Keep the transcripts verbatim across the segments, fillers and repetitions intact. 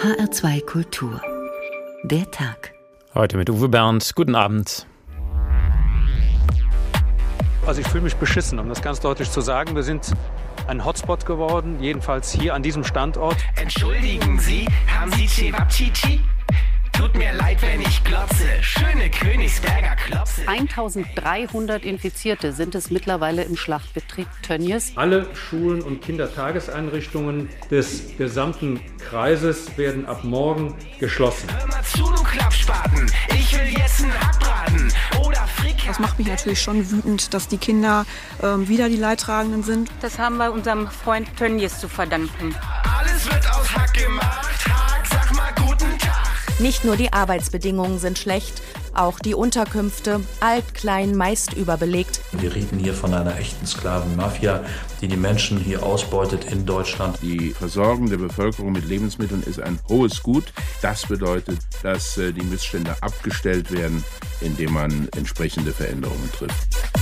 H R zwei Kultur. Der Tag. Heute mit Uwe Bernd. Guten Abend. Also ich fühle mich beschissen, um das ganz deutlich zu sagen. Wir sind ein Hotspot geworden, jedenfalls hier an diesem Standort. Entschuldigen Sie, haben Sie Cevapcici? Tut mir leid, wenn ich glotze. Schöne Königsberger Klopse. eintausenddreihundert Infizierte sind es mittlerweile im Schlachtbetrieb Tönnies. Alle Schulen und Kindertageseinrichtungen des gesamten Kreises werden ab morgen geschlossen. Hör mal zu, du Klappspaten. Ich will jetzt einen Hackbraten oder Frikadellen. Das macht mich natürlich schon wütend, dass die Kinder ähm, wieder die Leidtragenden sind. Das haben wir unserem Freund Tönnies zu verdanken. Alles wird aus Hack gemacht. Hack, sag mal guten Tag. Nicht nur die Arbeitsbedingungen sind schlecht, auch die Unterkünfte, alt, klein, meist überbelegt. Wir reden hier von einer echten Sklavenmafia, die die Menschen hier ausbeutet in Deutschland. Die Versorgung der Bevölkerung mit Lebensmitteln ist ein hohes Gut. Das bedeutet, dass die Missstände abgestellt werden, indem man entsprechende Veränderungen trifft.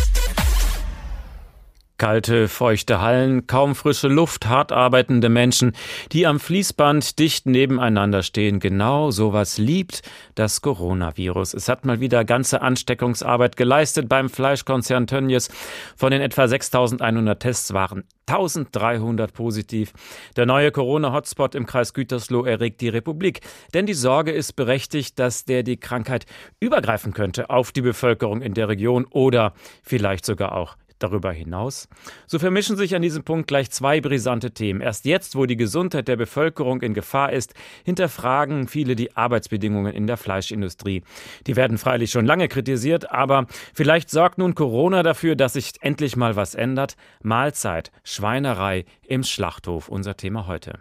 Kalte, feuchte Hallen, kaum frische Luft, hart arbeitende Menschen, die am Fließband dicht nebeneinander stehen. Genau sowas liebt das Coronavirus. Es hat mal wieder ganze Ansteckungsarbeit geleistet beim Fleischkonzern Tönnies. Von den etwa sechstausendeinhundert Tests waren eintausenddreihundert positiv. Der neue Corona-Hotspot im Kreis Gütersloh erregt die Republik. Denn die Sorge ist berechtigt, dass der die Krankheit übergreifen könnte auf die Bevölkerung in der Region oder vielleicht sogar auch darüber hinaus. So vermischen sich an diesem Punkt gleich zwei brisante Themen. Erst jetzt, wo die Gesundheit der Bevölkerung in Gefahr ist, hinterfragen viele die Arbeitsbedingungen in der Fleischindustrie. Die werden freilich schon lange kritisiert, aber vielleicht sorgt nun Corona dafür, dass sich endlich mal was ändert. Mahlzeit, Schweinerei im Schlachthof, unser Thema heute.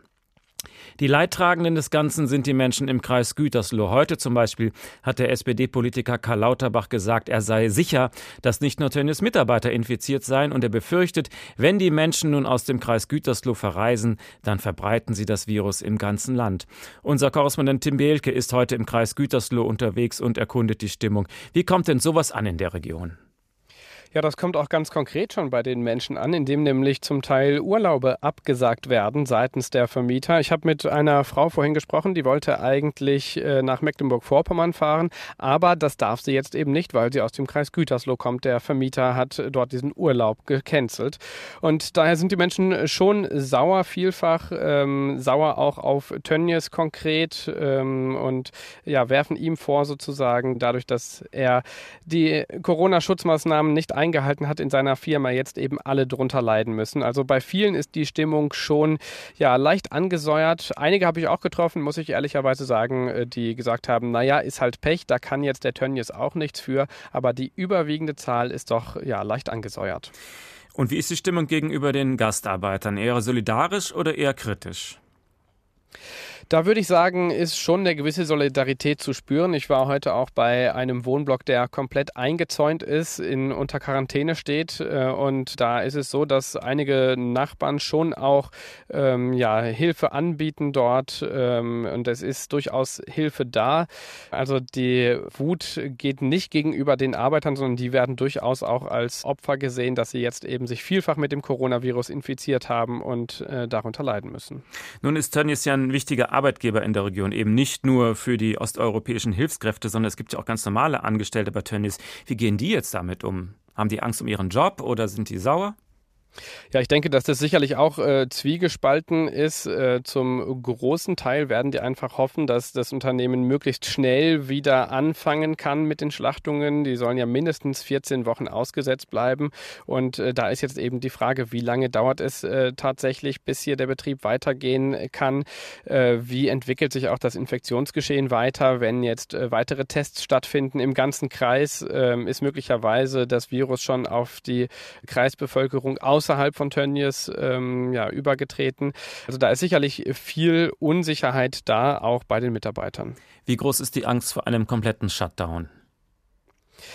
Die Leidtragenden des Ganzen sind die Menschen im Kreis Gütersloh. Heute zum Beispiel hat der S P D-Politiker Karl Lauterbach gesagt, er sei sicher, dass nicht nur Tönnies Mitarbeiter infiziert seien und er befürchtet, wenn die Menschen nun aus dem Kreis Gütersloh verreisen, dann verbreiten sie das Virus im ganzen Land. Unser Korrespondent Tim Behlke ist heute im Kreis Gütersloh unterwegs und erkundet die Stimmung. Wie kommt denn sowas an in der Region? Ja, das kommt auch ganz konkret schon bei den Menschen an, indem nämlich zum Teil Urlaube abgesagt werden seitens der Vermieter. Ich habe mit einer Frau vorhin gesprochen, die wollte eigentlich äh, nach Mecklenburg-Vorpommern fahren, aber das darf sie jetzt eben nicht, weil sie aus dem Kreis Gütersloh kommt. Der Vermieter hat dort diesen Urlaub gecancelt. Und daher sind die Menschen schon sauer, vielfach ähm, sauer auch auf Tönnies konkret ähm, und ja, werfen ihm vor sozusagen, dadurch, dass er die Corona-Schutzmaßnahmen nicht eingehalten hat in seiner Firma, jetzt eben alle drunter leiden müssen. Also bei vielen ist die Stimmung schon ja leicht angesäuert. Einige habe ich auch getroffen, muss ich ehrlicherweise sagen, die gesagt haben, naja, ist halt Pech, da kann jetzt der Tönnies auch nichts für, aber die überwiegende Zahl ist doch ja leicht angesäuert. Und wie ist die Stimmung gegenüber den Gastarbeitern? Eher solidarisch oder eher kritisch? Da würde ich sagen, ist schon eine gewisse Solidarität zu spüren. Ich war heute auch bei einem Wohnblock, der komplett eingezäunt ist, in, unter Quarantäne steht. Und da ist es so, dass einige Nachbarn schon auch ähm, ja, Hilfe anbieten dort. Ähm, und es ist durchaus Hilfe da. Also die Wut geht nicht gegenüber den Arbeitern, sondern die werden durchaus auch als Opfer gesehen, dass sie jetzt eben sich vielfach mit dem Coronavirus infiziert haben und äh, darunter leiden müssen. Nun ist Tönnies ja ein wichtiger Arbeitgeber in der Region, eben nicht nur für die osteuropäischen Hilfskräfte, sondern es gibt ja auch ganz normale Angestellte bei Tönnies. Wie gehen die jetzt damit um? Haben die Angst um ihren Job oder sind die sauer? Ja, ich denke, dass das sicherlich auch äh, zwiegespalten ist. Äh, zum großen Teil werden die einfach hoffen, dass das Unternehmen möglichst schnell wieder anfangen kann mit den Schlachtungen. Die sollen ja mindestens vierzehn Wochen ausgesetzt bleiben. Und äh, da ist jetzt eben die Frage, wie lange dauert es äh, tatsächlich, bis hier der Betrieb weitergehen kann? Äh, wie entwickelt sich auch das Infektionsgeschehen weiter? Wenn jetzt äh, weitere Tests stattfinden im ganzen Kreis, äh, ist möglicherweise das Virus schon auf die Kreisbevölkerung aus außerhalb von Tönnies ähm, ja, übergetreten. Also da ist sicherlich viel Unsicherheit da, auch bei den Mitarbeitern. Wie groß ist die Angst vor einem kompletten Shutdown?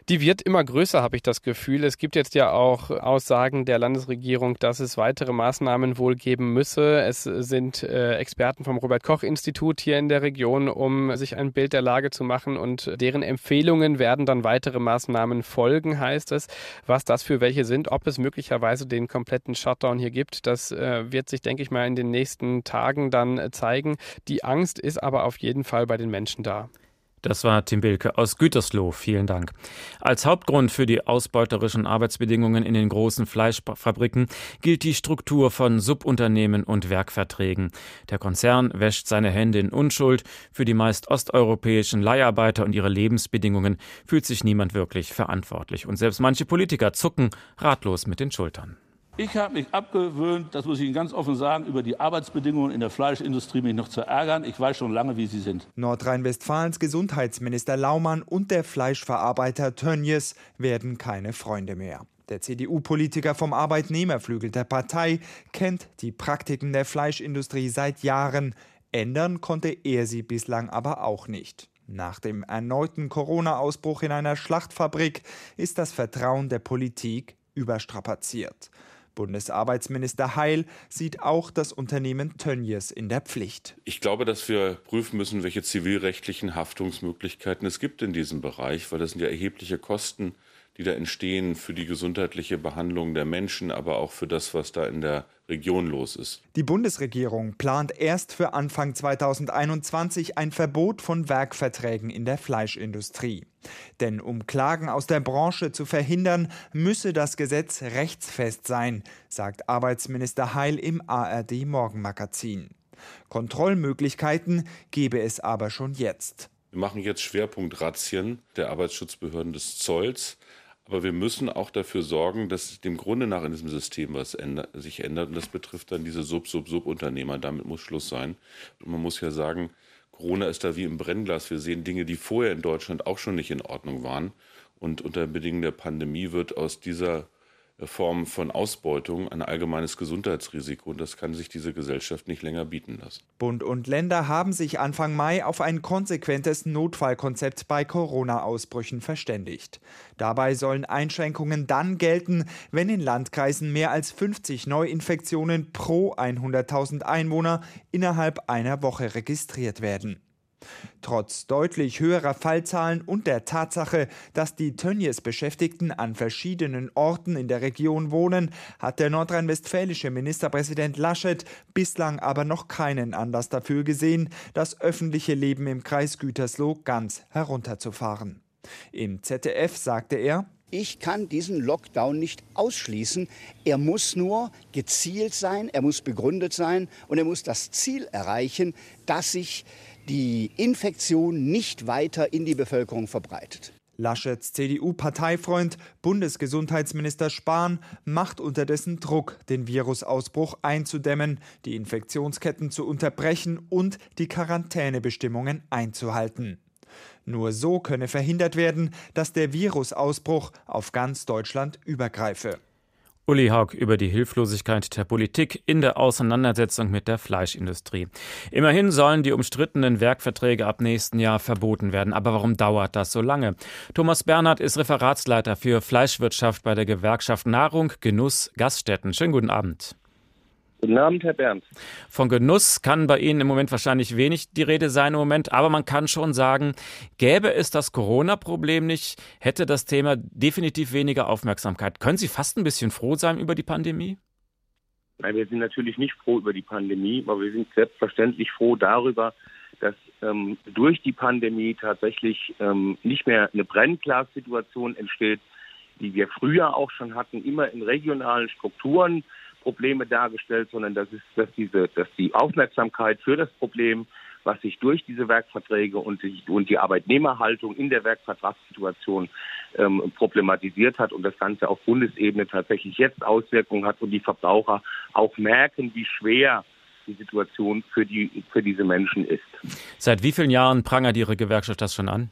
Die wird immer größer, habe ich das Gefühl. Es gibt jetzt ja auch Aussagen der Landesregierung, dass es weitere Maßnahmen wohl geben müsse. Es sind äh, Experten vom Robert-Koch-Institut hier in der Region, um sich ein Bild der Lage zu machen, und deren Empfehlungen werden dann weitere Maßnahmen folgen, heißt es. Was das für welche sind, ob es möglicherweise den kompletten Shutdown hier gibt, das äh, wird sich, denke ich mal, in den nächsten Tagen dann äh, zeigen. Die Angst ist aber auf jeden Fall bei den Menschen da. Das war Tim Bilke aus Gütersloh. Vielen Dank. Als Hauptgrund für die ausbeuterischen Arbeitsbedingungen in den großen Fleischfabriken gilt die Struktur von Subunternehmen und Werkverträgen. Der Konzern wäscht seine Hände in Unschuld. Für die meist osteuropäischen Leiharbeiter und ihre Lebensbedingungen fühlt sich niemand wirklich verantwortlich. Und selbst manche Politiker zucken ratlos mit den Schultern. Ich habe mich abgewöhnt, das muss ich Ihnen ganz offen sagen, über die Arbeitsbedingungen in der Fleischindustrie mich noch zu ärgern. Ich weiß schon lange, wie sie sind. Nordrhein-Westfalens Gesundheitsminister Laumann und der Fleischverarbeiter Tönnies werden keine Freunde mehr. Der C D U-Politiker vom Arbeitnehmerflügel der Partei kennt die Praktiken der Fleischindustrie seit Jahren. Ändern konnte er sie bislang aber auch nicht. Nach dem erneuten Corona-Ausbruch in einer Schlachtfabrik ist das Vertrauen der Politik überstrapaziert. Bundesarbeitsminister Heil sieht auch das Unternehmen Tönnies in der Pflicht. Ich glaube, dass wir prüfen müssen, welche zivilrechtlichen Haftungsmöglichkeiten es gibt in diesem Bereich, weil das sind ja erhebliche Kosten, die da entstehen für die gesundheitliche Behandlung der Menschen, aber auch für das, was da in der Region los ist. Die Bundesregierung plant erst für Anfang zweitausendeinundzwanzig ein Verbot von Werkverträgen in der Fleischindustrie. Denn um Klagen aus der Branche zu verhindern, müsse das Gesetz rechtsfest sein, sagt Arbeitsminister Heil im A R D-Morgenmagazin. Kontrollmöglichkeiten gebe es aber schon jetzt. Wir machen jetzt Schwerpunkt-Razzien der Arbeitsschutzbehörden des Zolls. Aber wir müssen auch dafür sorgen, dass dem Grunde nach in diesem System was ändert, sich ändert. Und das betrifft dann diese Sub-Sub-Sub-Unternehmer. Damit muss Schluss sein. Und man muss ja sagen, Corona ist da wie im Brennglas. Wir sehen Dinge, die vorher in Deutschland auch schon nicht in Ordnung waren. Und unter Bedingungen der Pandemie wird aus dieser Form von Ausbeutung ein allgemeines Gesundheitsrisiko. Und das kann sich diese Gesellschaft nicht länger bieten lassen. Bund und Länder haben sich Anfang Mai auf ein konsequentes Notfallkonzept bei Corona-Ausbrüchen verständigt. Dabei sollen Einschränkungen dann gelten, wenn in Landkreisen mehr als fünfzig Neuinfektionen pro hunderttausend Einwohner innerhalb einer Woche registriert werden. Trotz deutlich höherer Fallzahlen und der Tatsache, dass die Tönnies-Beschäftigten an verschiedenen Orten in der Region wohnen, hat der nordrhein-westfälische Ministerpräsident Laschet bislang aber noch keinen Anlass dafür gesehen, das öffentliche Leben im Kreis Gütersloh ganz herunterzufahren. Im Z D F sagte er: Ich kann diesen Lockdown nicht ausschließen. Er muss nur gezielt sein, er muss begründet sein und er muss das Ziel erreichen, dass sich die Infektion nicht weiter in die Bevölkerung verbreitet. Laschets C D U-Parteifreund, Bundesgesundheitsminister Spahn, macht unterdessen Druck, den Virusausbruch einzudämmen, die Infektionsketten zu unterbrechen und die Quarantänebestimmungen einzuhalten. Nur so könne verhindert werden, dass der Virusausbruch auf ganz Deutschland übergreife. Uli Haug über die Hilflosigkeit der Politik in der Auseinandersetzung mit der Fleischindustrie. Immerhin sollen die umstrittenen Werkverträge ab nächsten Jahr verboten werden. Aber warum dauert das so lange? Thomas Bernhard ist Referatsleiter für Fleischwirtschaft bei der Gewerkschaft Nahrung, Genuss, Gaststätten. Schönen guten Abend. Guten Abend, Herr Bernd. Von Genuss kann bei Ihnen im Moment wahrscheinlich wenig die Rede sein im Moment, aber man kann schon sagen, gäbe es das Corona-Problem nicht, hätte das Thema definitiv weniger Aufmerksamkeit. Können Sie fast ein bisschen froh sein über die Pandemie? Nein, wir sind natürlich nicht froh über die Pandemie, aber wir sind selbstverständlich froh darüber, dass ähm, durch die Pandemie tatsächlich ähm, nicht mehr eine Brennglas-Situation entsteht, die wir früher auch schon hatten, immer in regionalen Strukturen Probleme dargestellt, sondern dass, ist, dass, diese, dass die Aufmerksamkeit für das Problem, was sich durch diese Werkverträge und die, und die Arbeitnehmerhaltung in der Werkvertragssituation ähm, problematisiert hat und das Ganze auf Bundesebene tatsächlich jetzt Auswirkungen hat und die Verbraucher auch merken, wie schwer die Situation für, die, für diese Menschen ist. Seit wie vielen Jahren prangert Ihre Gewerkschaft das schon an?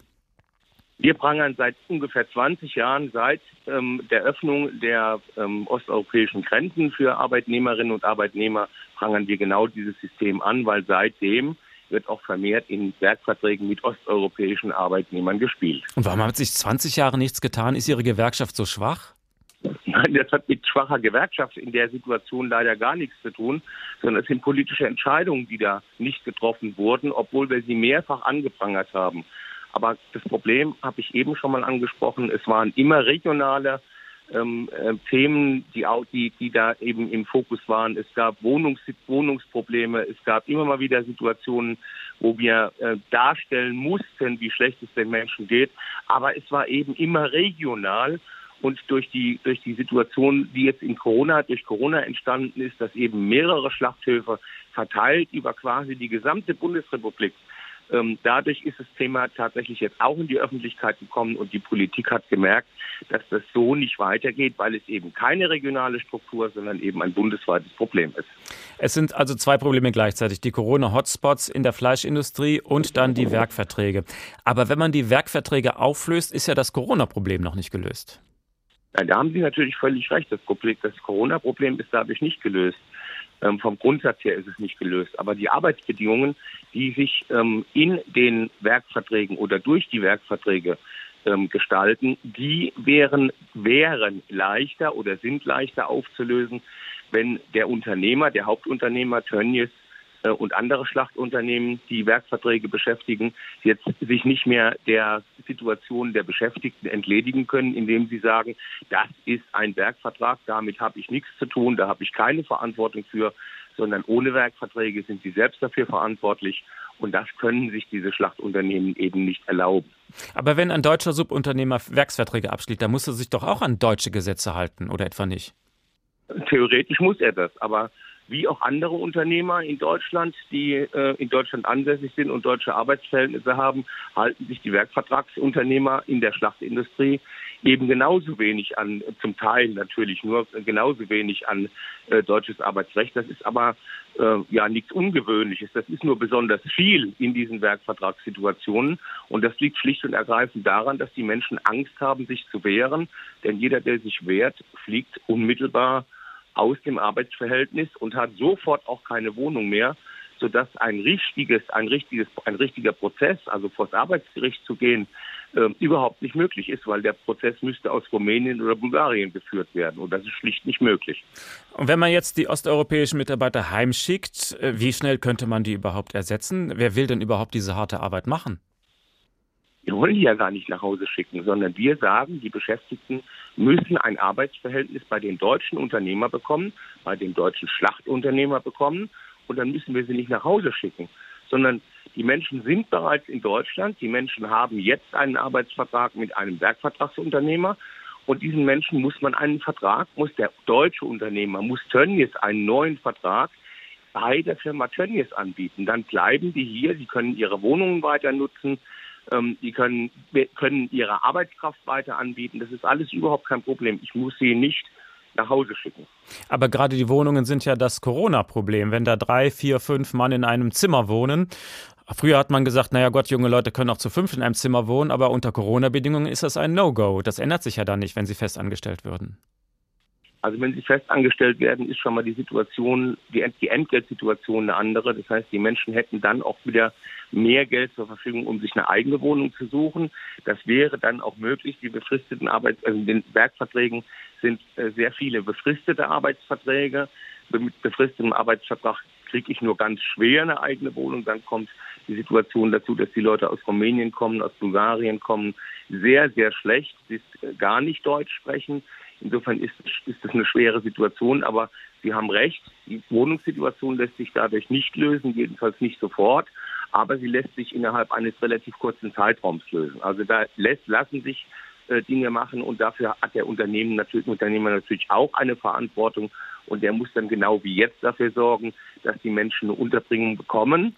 Wir prangern seit ungefähr zwanzig Jahren, seit ähm, der Öffnung der ähm, osteuropäischen Grenzen für Arbeitnehmerinnen und Arbeitnehmer, prangern wir genau dieses System an, weil seitdem wird auch vermehrt in Werkverträgen mit osteuropäischen Arbeitnehmern gespielt. Und warum hat sich zwanzig Jahre nichts getan? Ist Ihre Gewerkschaft so schwach? Nein, das hat mit schwacher Gewerkschaft in der Situation leider gar nichts zu tun, sondern es sind politische Entscheidungen, die da nicht getroffen wurden, obwohl wir sie mehrfach angeprangert haben. Aber das Problem habe ich eben schon mal angesprochen. Es waren immer regionale ähm, äh, Themen, die, die, die da eben im Fokus waren. Es gab Wohnungs Wohnungsprobleme. Es gab immer mal wieder Situationen, wo wir äh, darstellen mussten, wie schlecht es den Menschen geht. Aber es war eben immer regional. Und durch die, durch die Situation, die jetzt in Corona, durch Corona entstanden ist, dass eben mehrere Schlachthöfe verteilt über quasi die gesamte Bundesrepublik, ähm, dadurch ist das Thema tatsächlich jetzt auch in die Öffentlichkeit gekommen und die Politik hat gemerkt, dass das so nicht weitergeht, weil es eben keine regionale Struktur, sondern eben ein bundesweites Problem ist. Es sind also zwei Probleme gleichzeitig, die Corona-Hotspots in der Fleischindustrie und dann die Werkverträge. Aber wenn man die Werkverträge auflöst, ist ja das Corona-Problem noch nicht gelöst. Ja, da haben Sie natürlich völlig recht. Das Problem, das Corona-Problem ist dadurch nicht gelöst. Ähm, vom Grundsatz her ist es nicht gelöst. Aber die Arbeitsbedingungen, die sich ähm, in den Werkverträgen oder durch die Werkverträge ähm, gestalten, die wären, wären leichter oder sind leichter aufzulösen, wenn der Unternehmer, der Hauptunternehmer Tönnies äh, und andere Schlachtunternehmen, die Werkverträge beschäftigen, jetzt sich nicht mehr der Situation der Beschäftigten entledigen können, indem sie sagen, das ist ein Werkvertrag, damit habe ich nichts zu tun, da habe ich keine Verantwortung für, sondern ohne Werkverträge sind sie selbst dafür verantwortlich und das können sich diese Schlachtunternehmen eben nicht erlauben. Aber wenn ein deutscher Subunternehmer Werksverträge abschließt, dann muss er sich doch auch an deutsche Gesetze halten, oder etwa nicht? Theoretisch muss er das, aber wie auch andere Unternehmer in Deutschland, die äh, in Deutschland ansässig sind und deutsche Arbeitsverhältnisse haben, halten sich die Werkvertragsunternehmer in der Schlachtindustrie eben genauso wenig an, zum Teil natürlich nur genauso wenig an äh, deutsches Arbeitsrecht. Das ist aber äh, ja nichts Ungewöhnliches. Das ist nur besonders viel in diesen Werkvertragssituationen. Und das liegt schlicht und ergreifend daran, dass die Menschen Angst haben, sich zu wehren. Denn jeder, der sich wehrt, fliegt unmittelbar aus dem Arbeitsverhältnis und hat sofort auch keine Wohnung mehr, sodass ein richtiges, ein richtiges, ein richtiger Prozess, also vor das Arbeitsgericht zu gehen, äh, überhaupt nicht möglich ist, weil der Prozess müsste aus Rumänien oder Bulgarien geführt werden und das ist schlicht nicht möglich. Und wenn man jetzt die osteuropäischen Mitarbeiter heimschickt, wie schnell könnte man die überhaupt ersetzen? Wer will denn überhaupt diese harte Arbeit machen? Wir wollen die ja gar nicht nach Hause schicken, sondern wir sagen, die Beschäftigten müssen ein Arbeitsverhältnis bei den deutschen Unternehmern bekommen, bei den deutschen Schlachtunternehmer bekommen und dann müssen wir sie nicht nach Hause schicken, sondern die Menschen sind bereits in Deutschland, die Menschen haben jetzt einen Arbeitsvertrag mit einem Werkvertragsunternehmer und diesen Menschen muss man einen Vertrag, muss der deutsche Unternehmer, muss Tönnies einen neuen Vertrag bei der Firma Tönnies anbieten. Dann bleiben die hier, die können ihre Wohnungen weiter nutzen, die können, können ihre Arbeitskraft weiter anbieten. Das ist alles überhaupt kein Problem. Ich muss sie nicht nach Hause schicken. Aber gerade die Wohnungen sind ja das Corona-Problem. Wenn da drei, vier, fünf Mann in einem Zimmer wohnen. Früher hat man gesagt, naja Gott, junge Leute können auch zu fünf in einem Zimmer wohnen. Aber unter Corona-Bedingungen ist das ein No-Go. Das ändert sich ja dann nicht, wenn sie festangestellt würden. Also wenn sie festangestellt werden, ist schon mal die Situation, die, die Entgeltsituation eine andere. Das heißt, die Menschen hätten dann auch wieder mehr Geld zur Verfügung, um sich eine eigene Wohnung zu suchen. Das wäre dann auch möglich. Die befristeten Arbeits-, also in den Werkverträgen sind äh, sehr viele befristete Arbeitsverträge. Mit befristetem Arbeitsvertrag kriege ich nur ganz schwer eine eigene Wohnung. Dann kommt die Situation dazu, dass die Leute aus Rumänien kommen, aus Bulgarien kommen, sehr, sehr schlecht, bis äh, gar nicht Deutsch sprechen. Insofern ist, ist das eine schwere Situation, aber Sie haben recht, die Wohnungssituation lässt sich dadurch nicht lösen, jedenfalls nicht sofort, aber sie lässt sich innerhalb eines relativ kurzen Zeitraums lösen. Also da lässt, lassen sich äh, Dinge machen und dafür hat der Unternehmen natürlich, Unternehmer natürlich auch eine Verantwortung und der muss dann genau wie jetzt dafür sorgen, dass die Menschen eine Unterbringung bekommen,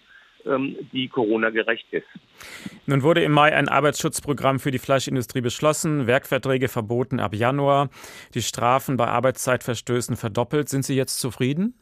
die Corona-gerecht ist. Nun wurde im Mai ein Arbeitsschutzprogramm für die Fleischindustrie beschlossen, Werkverträge verboten ab Januar, die Strafen bei Arbeitszeitverstößen verdoppelt. Sind Sie jetzt zufrieden?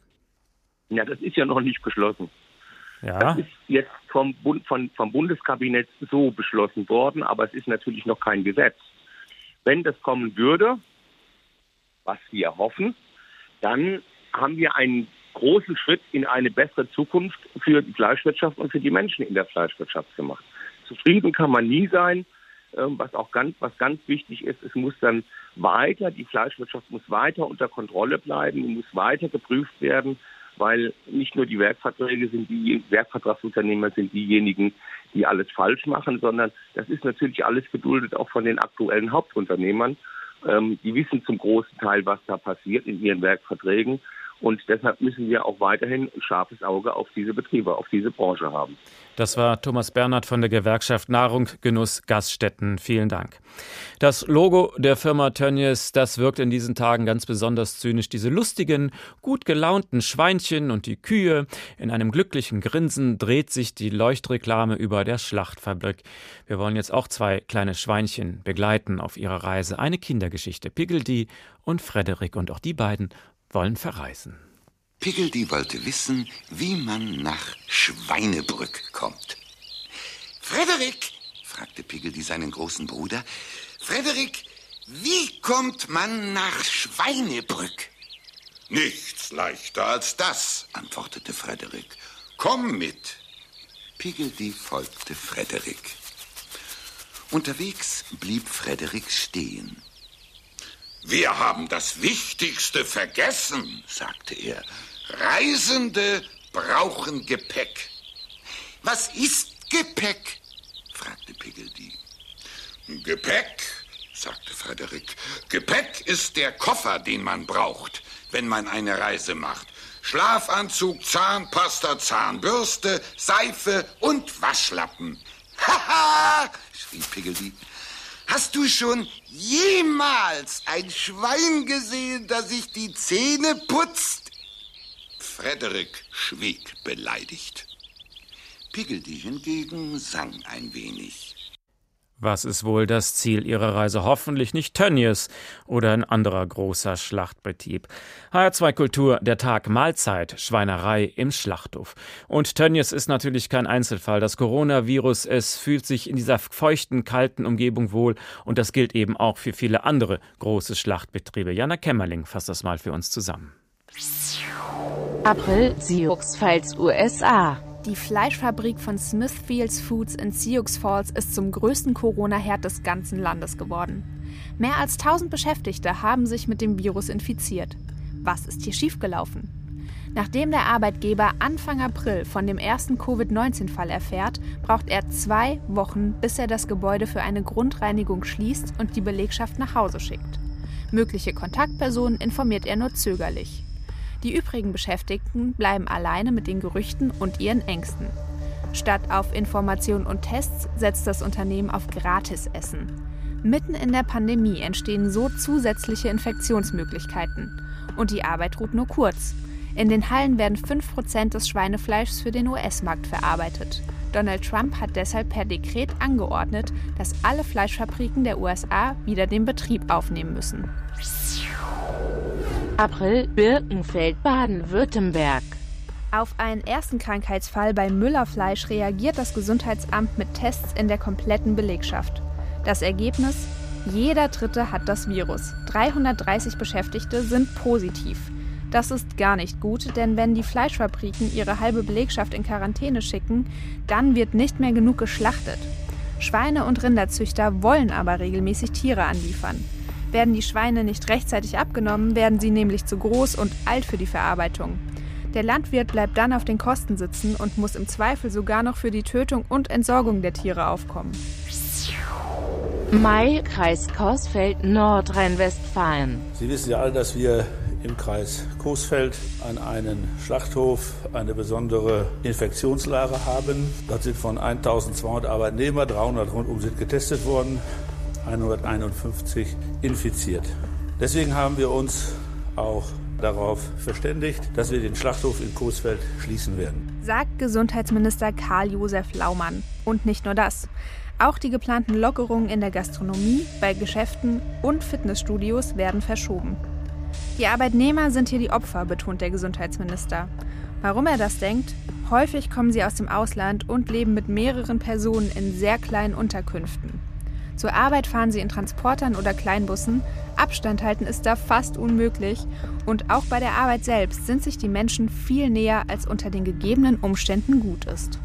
Ja, das ist ja noch nicht beschlossen. Ja. Das ist jetzt vom, Bund, von, vom Bundeskabinett so beschlossen worden, aber es ist natürlich noch kein Gesetz. Wenn das kommen würde, was wir hoffen, dann haben wir einen großen Schritt in eine bessere Zukunft für die Fleischwirtschaft und für die Menschen in der Fleischwirtschaft gemacht. Zufrieden kann man nie sein, was auch ganz, was ganz wichtig ist, es muss dann weiter, die Fleischwirtschaft muss weiter unter Kontrolle bleiben, muss weiter geprüft werden, weil nicht nur die Werkverträge sind, die Werkvertragsunternehmer sind diejenigen, die alles falsch machen, sondern das ist natürlich alles geduldet auch von den aktuellen Hauptunternehmern. Ähm, die wissen zum großen Teil, was da passiert in ihren Werkverträgen. Und deshalb müssen wir auch weiterhin ein scharfes Auge auf diese Betriebe, auf diese Branche haben. Das war Thomas Bernhard von der Gewerkschaft Nahrung, Genuss, Gaststätten. Vielen Dank. Das Logo der Firma Tönnies, das wirkt in diesen Tagen ganz besonders zynisch. Diese lustigen, gut gelaunten Schweinchen und die Kühe. In einem glücklichen Grinsen dreht sich die Leuchtreklame über der Schlachtfabrik. Wir wollen jetzt auch zwei kleine Schweinchen begleiten auf ihrer Reise. Eine Kindergeschichte. Piggledy und Frederik, und auch die beiden wollen verreisen. Piggledy wollte wissen, wie man nach Schweinebrück kommt. Frederik, fragte Piggledy seinen großen Bruder, Frederik, wie kommt man nach Schweinebrück? Nichts leichter als das, antwortete Frederik. Komm mit. Piggledy folgte Frederik. Unterwegs blieb Frederik stehen. Wir haben das Wichtigste vergessen, sagte er. Reisende brauchen Gepäck. Was ist Gepäck? Fragte Piggledy. Gepäck, sagte Frederik. Gepäck ist der Koffer, den man braucht, wenn man eine Reise macht. Schlafanzug, Zahnpasta, Zahnbürste, Seife und Waschlappen. Haha, schrie Piggledy. Hast du schon jemals ein Schwein gesehen, das sich die Zähne putzt? Frederik schwieg beleidigt. Piggledy hingegen sang ein wenig. Was ist wohl das Ziel Ihrer Reise? Hoffentlich nicht Tönnies oder ein anderer großer Schlachtbetrieb. H R zwei Kultur, der Tag Mahlzeit, Schweinerei im Schlachthof. Und Tönnies ist natürlich kein Einzelfall. Das Coronavirus, es fühlt sich in dieser feuchten, kalten Umgebung wohl. Und das gilt eben auch für viele andere große Schlachtbetriebe. Jana Kämmerling fasst das mal für uns zusammen. April, Sioux Falls, U S A. Die Fleischfabrik von Smithfields Foods in Sioux Falls ist zum größten Corona-Herd des ganzen Landes geworden. Mehr als tausend Beschäftigte haben sich mit dem Virus infiziert. Was ist hier schiefgelaufen? Nachdem der Arbeitgeber Anfang April von dem ersten Covid neunzehn Fall erfährt, braucht er zwei Wochen, bis er das Gebäude für eine Grundreinigung schließt und die Belegschaft nach Hause schickt. Mögliche Kontaktpersonen informiert er nur zögerlich. Die übrigen Beschäftigten bleiben alleine mit den Gerüchten und ihren Ängsten. Statt auf Information und Tests setzt das Unternehmen auf Gratisessen. Mitten in der Pandemie entstehen so zusätzliche Infektionsmöglichkeiten. Und die Arbeit ruht nur kurz. In den Hallen werden fünf Prozent des Schweinefleischs für den U S-Markt verarbeitet. Donald Trump hat deshalb per Dekret angeordnet, dass alle Fleischfabriken der U S A wieder den Betrieb aufnehmen müssen. April, Birkenfeld, Baden-Württemberg. Auf einen ersten Krankheitsfall bei Müller-Fleisch reagiert das Gesundheitsamt mit Tests in der kompletten Belegschaft. Das Ergebnis? Jeder Dritte hat das Virus. dreihundertdreißig Beschäftigte sind positiv. Das ist gar nicht gut, denn wenn die Fleischfabriken ihre halbe Belegschaft in Quarantäne schicken, dann wird nicht mehr genug geschlachtet. Schweine- und Rinderzüchter wollen aber regelmäßig Tiere anliefern. Werden die Schweine nicht rechtzeitig abgenommen, werden sie nämlich zu groß und alt für die Verarbeitung. Der Landwirt bleibt dann auf den Kosten sitzen und muss im Zweifel sogar noch für die Tötung und Entsorgung der Tiere aufkommen. Mai, Kreis Coesfeld, Nordrhein-Westfalen. Sie wissen ja alle, dass wir im Kreis Coesfeld an einen Schlachthof eine besondere Infektionslage haben. Dort sind von eintausendzweihundert Arbeitnehmer, dreihundert rundum sind getestet worden, hunderteinundfünfzig infiziert. Deswegen haben wir uns auch darauf verständigt, dass wir den Schlachthof in Coesfeld schließen werden. Sagt Gesundheitsminister Karl-Josef Laumann. Und nicht nur das. Auch die geplanten Lockerungen in der Gastronomie, bei Geschäften und Fitnessstudios werden verschoben. Die Arbeitnehmer sind hier die Opfer, betont der Gesundheitsminister. Warum er das denkt? Häufig kommen sie aus dem Ausland und leben mit mehreren Personen in sehr kleinen Unterkünften. Zur Arbeit fahren sie in Transportern oder Kleinbussen, Abstand halten ist da fast unmöglich. Und auch bei der Arbeit selbst sind sich die Menschen viel näher, als unter den gegebenen Umständen gut ist.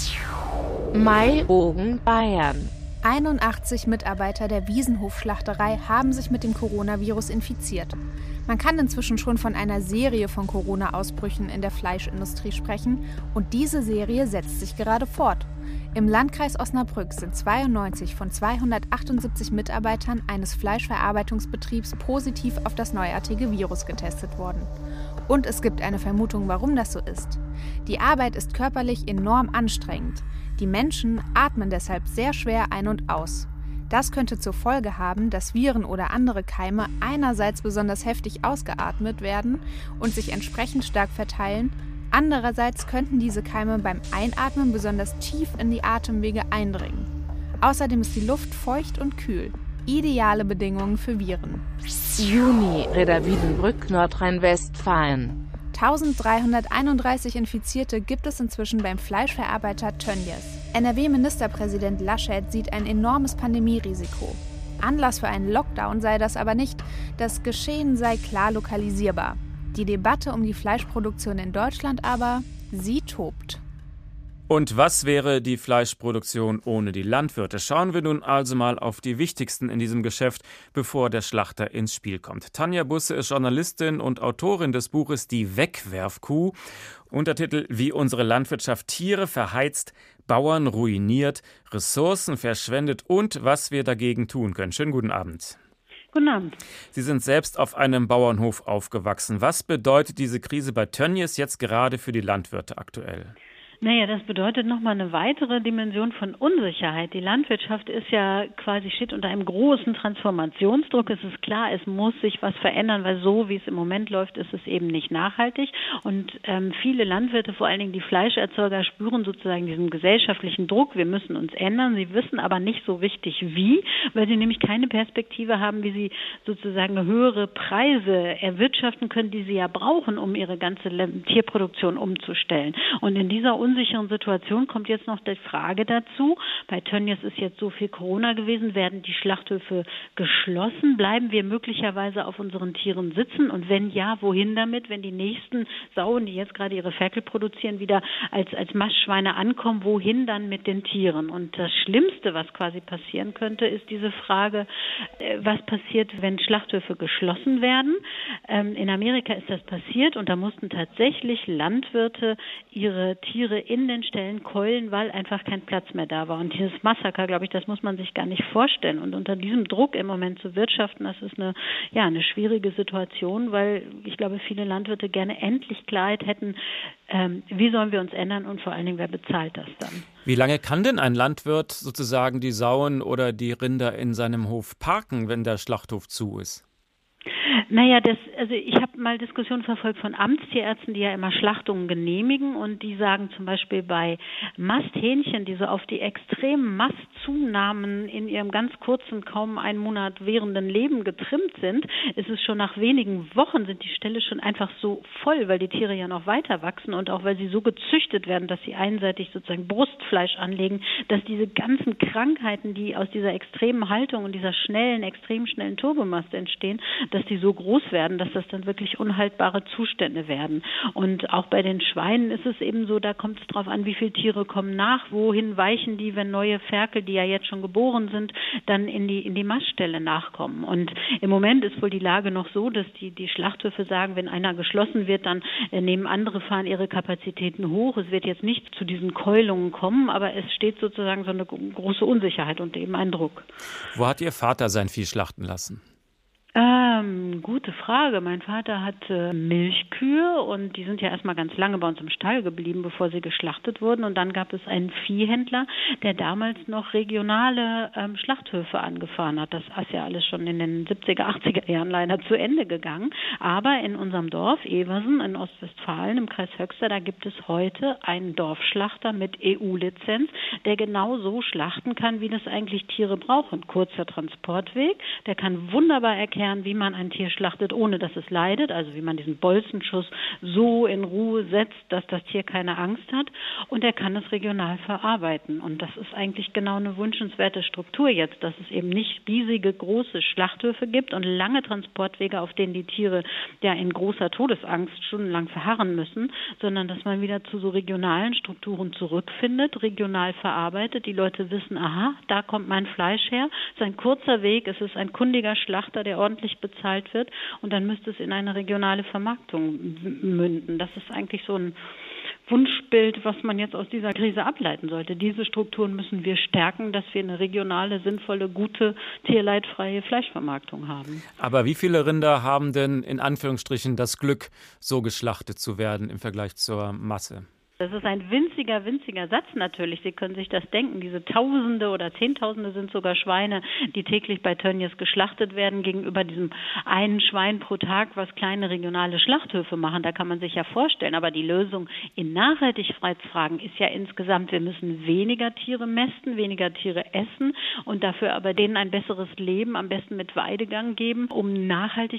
Maybogen, Bayern. einundachtzig Mitarbeiter der Wiesenhof-Schlachterei haben sich mit dem Coronavirus infiziert. Man kann inzwischen schon von einer Serie von Corona-Ausbrüchen in der Fleischindustrie sprechen und diese Serie setzt sich gerade fort. Im Landkreis Osnabrück sind zweiundneunzig von zweihundertachtundsiebzig Mitarbeitern eines Fleischverarbeitungsbetriebs positiv auf das neuartige Virus getestet worden. Und es gibt eine Vermutung, warum das so ist. Die Arbeit ist körperlich enorm anstrengend. Die Menschen atmen deshalb sehr schwer ein und aus. Das könnte zur Folge haben, dass Viren oder andere Keime einerseits besonders heftig ausgeatmet werden und sich entsprechend stark verteilen, andererseits könnten diese Keime beim Einatmen besonders tief in die Atemwege eindringen. Außerdem ist die Luft feucht und kühl. Ideale Bedingungen für Viren. Juni, Reda Wiedenbrück, Nordrhein-Westfalen. eintausenddreihunderteinunddreißig Infizierte gibt es inzwischen beim Fleischverarbeiter Tönnies. N R W-Ministerpräsident Laschet sieht ein enormes Pandemierisiko. Anlass für einen Lockdown sei das aber nicht. Das Geschehen sei klar lokalisierbar. Die Debatte um die Fleischproduktion in Deutschland aber, sie tobt. Und was wäre die Fleischproduktion ohne die Landwirte? Schauen wir nun also mal auf die wichtigsten in diesem Geschäft, bevor der Schlachter ins Spiel kommt. Tanja Busse ist Journalistin und Autorin des Buches Die Wegwerfkuh. Untertitel: Wie unsere Landwirtschaft Tiere verheizt, Bauern ruiniert, Ressourcen verschwendet und was wir dagegen tun können. Schönen guten Abend. Guten Abend. Sie sind selbst auf einem Bauernhof aufgewachsen. Was bedeutet diese Krise bei Tönnies jetzt gerade für die Landwirte aktuell? Naja, das bedeutet nochmal eine weitere Dimension von Unsicherheit. Die Landwirtschaft ist ja quasi, steht unter einem großen Transformationsdruck. Es ist klar, es muss sich was verändern, weil so, wie es im Moment läuft, ist es eben nicht nachhaltig. Und ähm, viele Landwirte, vor allen Dingen die Fleischerzeuger, spüren sozusagen diesen gesellschaftlichen Druck. Wir müssen uns ändern. Sie wissen aber nicht so richtig wie, weil sie nämlich keine Perspektive haben, wie sie sozusagen höhere Preise erwirtschaften können, die sie ja brauchen, um ihre ganze Tierproduktion umzustellen. Und in dieser unsicheren Situation kommt jetzt noch die Frage dazu, bei Tönnies ist jetzt so viel Corona gewesen, werden die Schlachthöfe geschlossen? Bleiben wir möglicherweise auf unseren Tieren sitzen? Und wenn ja, wohin damit? Wenn die nächsten Sauen, die jetzt gerade ihre Ferkel produzieren, wieder als, als Mastschweine ankommen, wohin dann mit den Tieren? Und das Schlimmste, was quasi passieren könnte, ist diese Frage, was passiert, wenn Schlachthöfe geschlossen werden? In Amerika ist das passiert und da mussten tatsächlich Landwirte ihre Tiere in den Ställen keulen, weil einfach kein Platz mehr da war. Und dieses Massaker, glaube ich, das muss man sich gar nicht vorstellen. Und unter diesem Druck im Moment zu wirtschaften, das ist eine, ja, eine schwierige Situation, weil ich glaube, viele Landwirte gerne endlich Klarheit hätten, ähm, wie sollen wir uns ändern und vor allen Dingen, wer bezahlt das dann? Wie lange kann denn ein Landwirt sozusagen die Sauen oder die Rinder in seinem Hof parken, wenn der Schlachthof zu ist? Naja, das, also ich habe mal Diskussionen verfolgt von Amtstierärzten, die ja immer Schlachtungen genehmigen und die sagen zum Beispiel bei Masthähnchen, die so auf die extremen Mastzunahmen in ihrem ganz kurzen, kaum einen Monat währenden Leben getrimmt sind, ist es schon nach wenigen Wochen sind die Ställe schon einfach so voll, weil die Tiere ja noch weiter wachsen und auch weil sie so gezüchtet werden, dass sie einseitig sozusagen Brustfleisch anlegen, dass diese ganzen Krankheiten, die aus dieser extremen Haltung und dieser schnellen, extrem schnellen Turbomast entstehen, dass die so groß werden, dass das dann wirklich unhaltbare Zustände werden. Und auch bei den Schweinen ist es eben so, da kommt es drauf an, wie viele Tiere kommen nach, wohin weichen die, wenn neue Ferkel, die ja jetzt schon geboren sind, dann in die in die Mastställe nachkommen. Und im Moment ist wohl die Lage noch so, dass die die Schlachthöfe sagen, wenn einer geschlossen wird, dann äh, nehmen andere, fahren ihre Kapazitäten hoch. Es wird jetzt nicht zu diesen Keulungen kommen, aber es steht sozusagen so eine große Unsicherheit und eben ein Druck. Wo hat Ihr Vater sein Vieh schlachten lassen? Ähm, gute Frage. Mein Vater hatte Milchkühe und die sind ja erstmal ganz lange bei uns im Stall geblieben, bevor sie geschlachtet wurden. Und dann gab es einen Viehhändler, der damals noch regionale ähm, Schlachthöfe angefahren hat. Das ist ja alles schon in den siebziger, achtziger Jahren leider zu Ende gegangen. Aber in unserem Dorf Eversen in Ostwestfalen im Kreis Höxter, da gibt es heute einen Dorfschlachter mit E U-Lizenz, der genau so schlachten kann, wie das eigentlich Tiere brauchen. Kurzer Transportweg, der kann wunderbar erklären, wie man man ein Tier schlachtet, ohne dass es leidet, also wie man diesen Bolzenschuss so in Ruhe setzt, dass das Tier keine Angst hat, und er kann es regional verarbeiten. Und das ist eigentlich genau eine wünschenswerte Struktur jetzt, dass es eben nicht riesige, große Schlachthöfe gibt und lange Transportwege, auf denen die Tiere ja in großer Todesangst stundenlang verharren müssen, sondern dass man wieder zu so regionalen Strukturen zurückfindet, regional verarbeitet. Die Leute wissen, aha, da kommt mein Fleisch her. Es ist ein kurzer Weg, es ist ein kundiger Schlachter, der ordentlich bezahlt wird, und dann müsste es in eine regionale Vermarktung münden. Das ist eigentlich so ein Wunschbild, was man jetzt aus dieser Krise ableiten sollte. Diese Strukturen müssen wir stärken, dass wir eine regionale, sinnvolle, gute, tierleidfreie Fleischvermarktung haben. Aber wie viele Rinder haben denn in Anführungsstrichen das Glück, so geschlachtet zu werden im Vergleich zur Masse? Das ist ein winziger, winziger Satz natürlich. Sie können sich das denken. Diese Tausende oder Zehntausende sind sogar Schweine, die täglich bei Tönnies geschlachtet werden, gegenüber diesem einen Schwein pro Tag, was kleine regionale Schlachthöfe machen. Da kann man sich ja vorstellen. Aber die Lösung in Nachhaltigkeitsfragen ist ja insgesamt, wir müssen weniger Tiere mästen, weniger Tiere essen und dafür aber denen ein besseres Leben, am besten mit Weidegang geben, um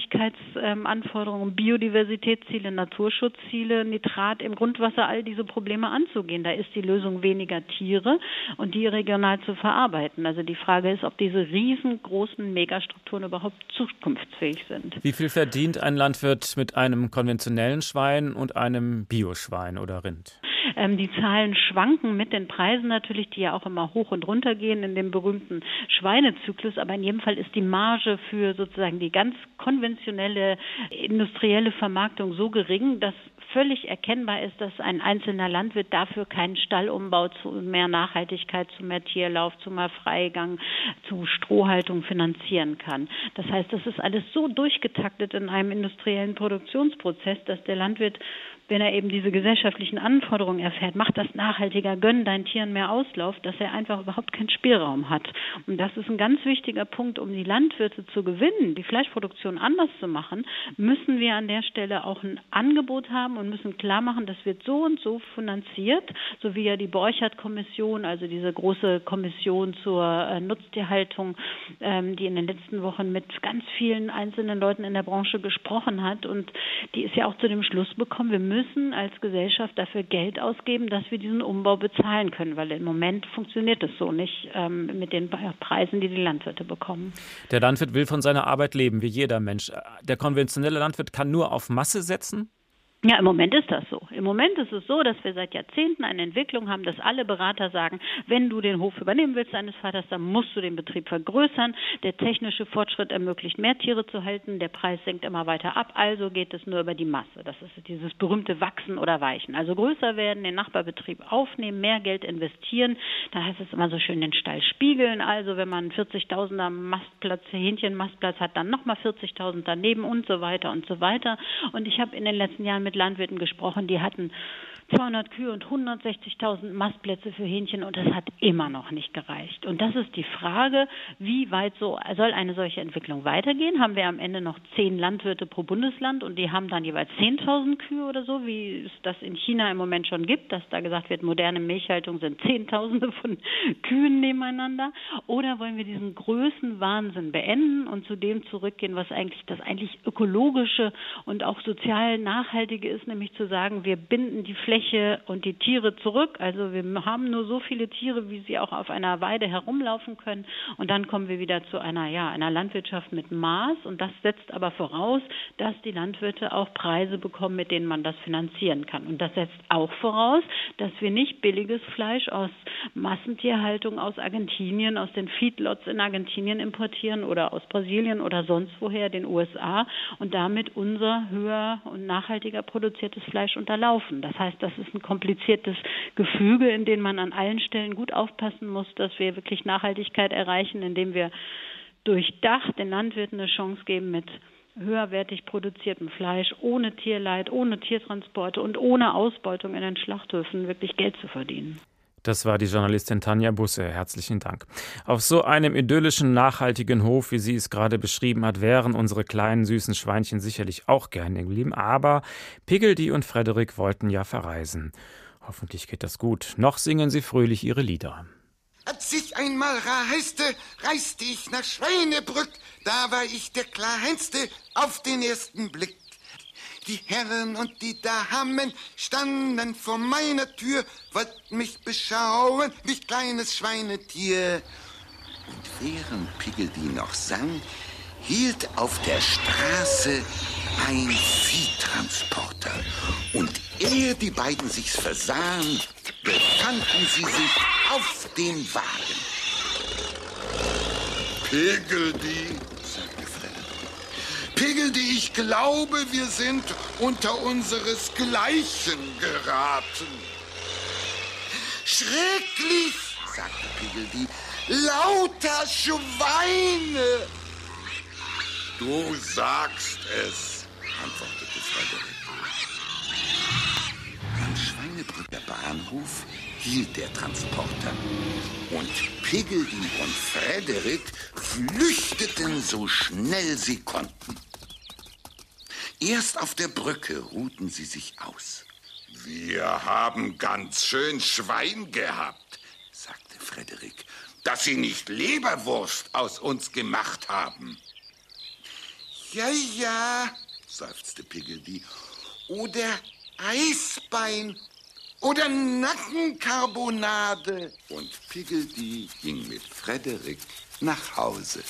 Nachhaltigkeitsanforderungen, Biodiversitätsziele, Naturschutzziele, Nitrat im Grundwasser, all diese Probleme anzugehen. Da ist die Lösung weniger Tiere und die regional zu verarbeiten. Also die Frage ist, ob diese riesengroßen Megastrukturen überhaupt zukunftsfähig sind. Wie viel verdient ein Landwirt mit einem konventionellen Schwein und einem Bioschwein oder Rind? Ähm, die Zahlen schwanken mit den Preisen natürlich, die ja auch immer hoch und runter gehen in dem berühmten Schweinezyklus. Aber in jedem Fall ist die Marge für sozusagen die ganz konventionelle industrielle Vermarktung so gering, dass völlig erkennbar ist, dass ein einzelner Landwirt dafür keinen Stallumbau zu mehr Nachhaltigkeit, zu mehr Tierlauf, zu mehr Freigang, zu Strohhaltung finanzieren kann. Das heißt, das ist alles so durchgetaktet in einem industriellen Produktionsprozess, dass der Landwirt, wenn er eben diese gesellschaftlichen Anforderungen erfährt, macht das nachhaltiger, gönn deinen Tieren mehr Auslauf, dass er einfach überhaupt keinen Spielraum hat. Und das ist ein ganz wichtiger Punkt, um die Landwirte zu gewinnen, die Fleischproduktion anders zu machen, müssen wir an der Stelle auch ein Angebot haben und müssen klar machen, das wird so und so finanziert, so wie ja die Borchert-Kommission, also diese große Kommission zur äh, Nutztierhaltung, ähm, die in den letzten Wochen mit ganz vielen einzelnen Leuten in der Branche gesprochen hat, und die ist ja auch zu dem Schluss gekommen, wir müssen müssen als Gesellschaft dafür Geld ausgeben, dass wir diesen Umbau bezahlen können, weil im Moment funktioniert es so nicht ähm, mit den Preisen, die die Landwirte bekommen. Der Landwirt will von seiner Arbeit leben, wie jeder Mensch. Der konventionelle Landwirt kann nur auf Masse setzen? Ja, im Moment ist das so. Im Moment ist es so, dass wir seit Jahrzehnten eine Entwicklung haben, dass alle Berater sagen, wenn du den Hof übernehmen willst deines Vaters, dann musst du den Betrieb vergrößern. Der technische Fortschritt ermöglicht, mehr Tiere zu halten. Der Preis sinkt immer weiter ab. Also geht es nur über die Masse. Das ist dieses berühmte Wachsen oder Weichen. Also größer werden, den Nachbarbetrieb aufnehmen, mehr Geld investieren. Da heißt es immer so schön, den Stall spiegeln. Also wenn man vierzigtausender Mastplatz, Hähnchenmastplatz hat, dann nochmal vierzigtausend daneben und so weiter und so weiter. Und ich habe in den letzten Jahren mit mit Landwirten gesprochen, die hatten zweihundert Kühe und hundertsechzigtausend Mastplätze für Hähnchen, und das hat immer noch nicht gereicht. Und das ist die Frage, wie weit so soll eine solche Entwicklung weitergehen? Haben wir am Ende noch zehn Landwirte pro Bundesland und die haben dann jeweils zehntausend Kühe oder so, wie es das in China im Moment schon gibt, dass da gesagt wird, moderne Milchhaltung sind Zehntausende von Kühen nebeneinander? Oder wollen wir diesen Größenwahnsinn beenden und zu dem zurückgehen, was eigentlich das eigentlich ökologische und auch sozial nachhaltige ist, nämlich zu sagen, wir binden die Fläche und die Tiere zurück. Also wir haben nur so viele Tiere, wie sie auch auf einer Weide herumlaufen können. Und dann kommen wir wieder zu einer, ja, einer Landwirtschaft mit Maß. Und das setzt aber voraus, dass die Landwirte auch Preise bekommen, mit denen man das finanzieren kann. Und das setzt auch voraus, dass wir nicht billiges Fleisch aus Massentierhaltung aus Argentinien, aus den Feedlots in Argentinien importieren oder aus Brasilien oder sonst woher, den U S A, und damit unser höher und nachhaltiger produziertes Fleisch unterlaufen. Das heißt, das ist ein kompliziertes Gefüge, in dem man an allen Stellen gut aufpassen muss, dass wir wirklich Nachhaltigkeit erreichen, indem wir durchdacht den Landwirten eine Chance geben, mit höherwertig produziertem Fleisch, ohne Tierleid, ohne Tiertransporte und ohne Ausbeutung in den Schlachthöfen wirklich Geld zu verdienen. Das war die Journalistin Tanja Busse. Herzlichen Dank. Auf so einem idyllischen, nachhaltigen Hof, wie sie es gerade beschrieben hat, wären unsere kleinen, süßen Schweinchen sicherlich auch gerne geblieben. Aber Piggledy und Frederik wollten ja verreisen. Hoffentlich geht das gut. Noch singen sie fröhlich ihre Lieder. Als ich einmal reiste, reiste ich nach Schweinebrück. Da war ich der Kleinste auf den ersten Blick. Die Herren und die Damen standen vor meiner Tür, wollten mich beschauen, wie kleines Schweinetier. Und während Piggledy noch sang, hielt auf der Straße ein Viehtransporter. Und ehe die beiden sich's versahen, befanden sie sich auf dem Wagen. Piggledy, sagte Frederick. Piggledy, ich glaube, wir sind unter unseresgleichen geraten. Schrecklich, sagte Piggledy, lauter Schweine. Du sagst es, antwortete Frederick. Am Schweinebrücker Bahnhof hielt der Transporter und Piggledy und Frederick flüchteten so schnell sie konnten. Erst auf der Brücke ruhten sie sich aus. Wir haben ganz schön Schwein gehabt, sagte Frederick, dass sie nicht Leberwurst aus uns gemacht haben. Ja, ja, seufzte Piggledy, oder Eisbein oder Nackenkarbonade. Und Piggledy ging mit Frederick nach Hause.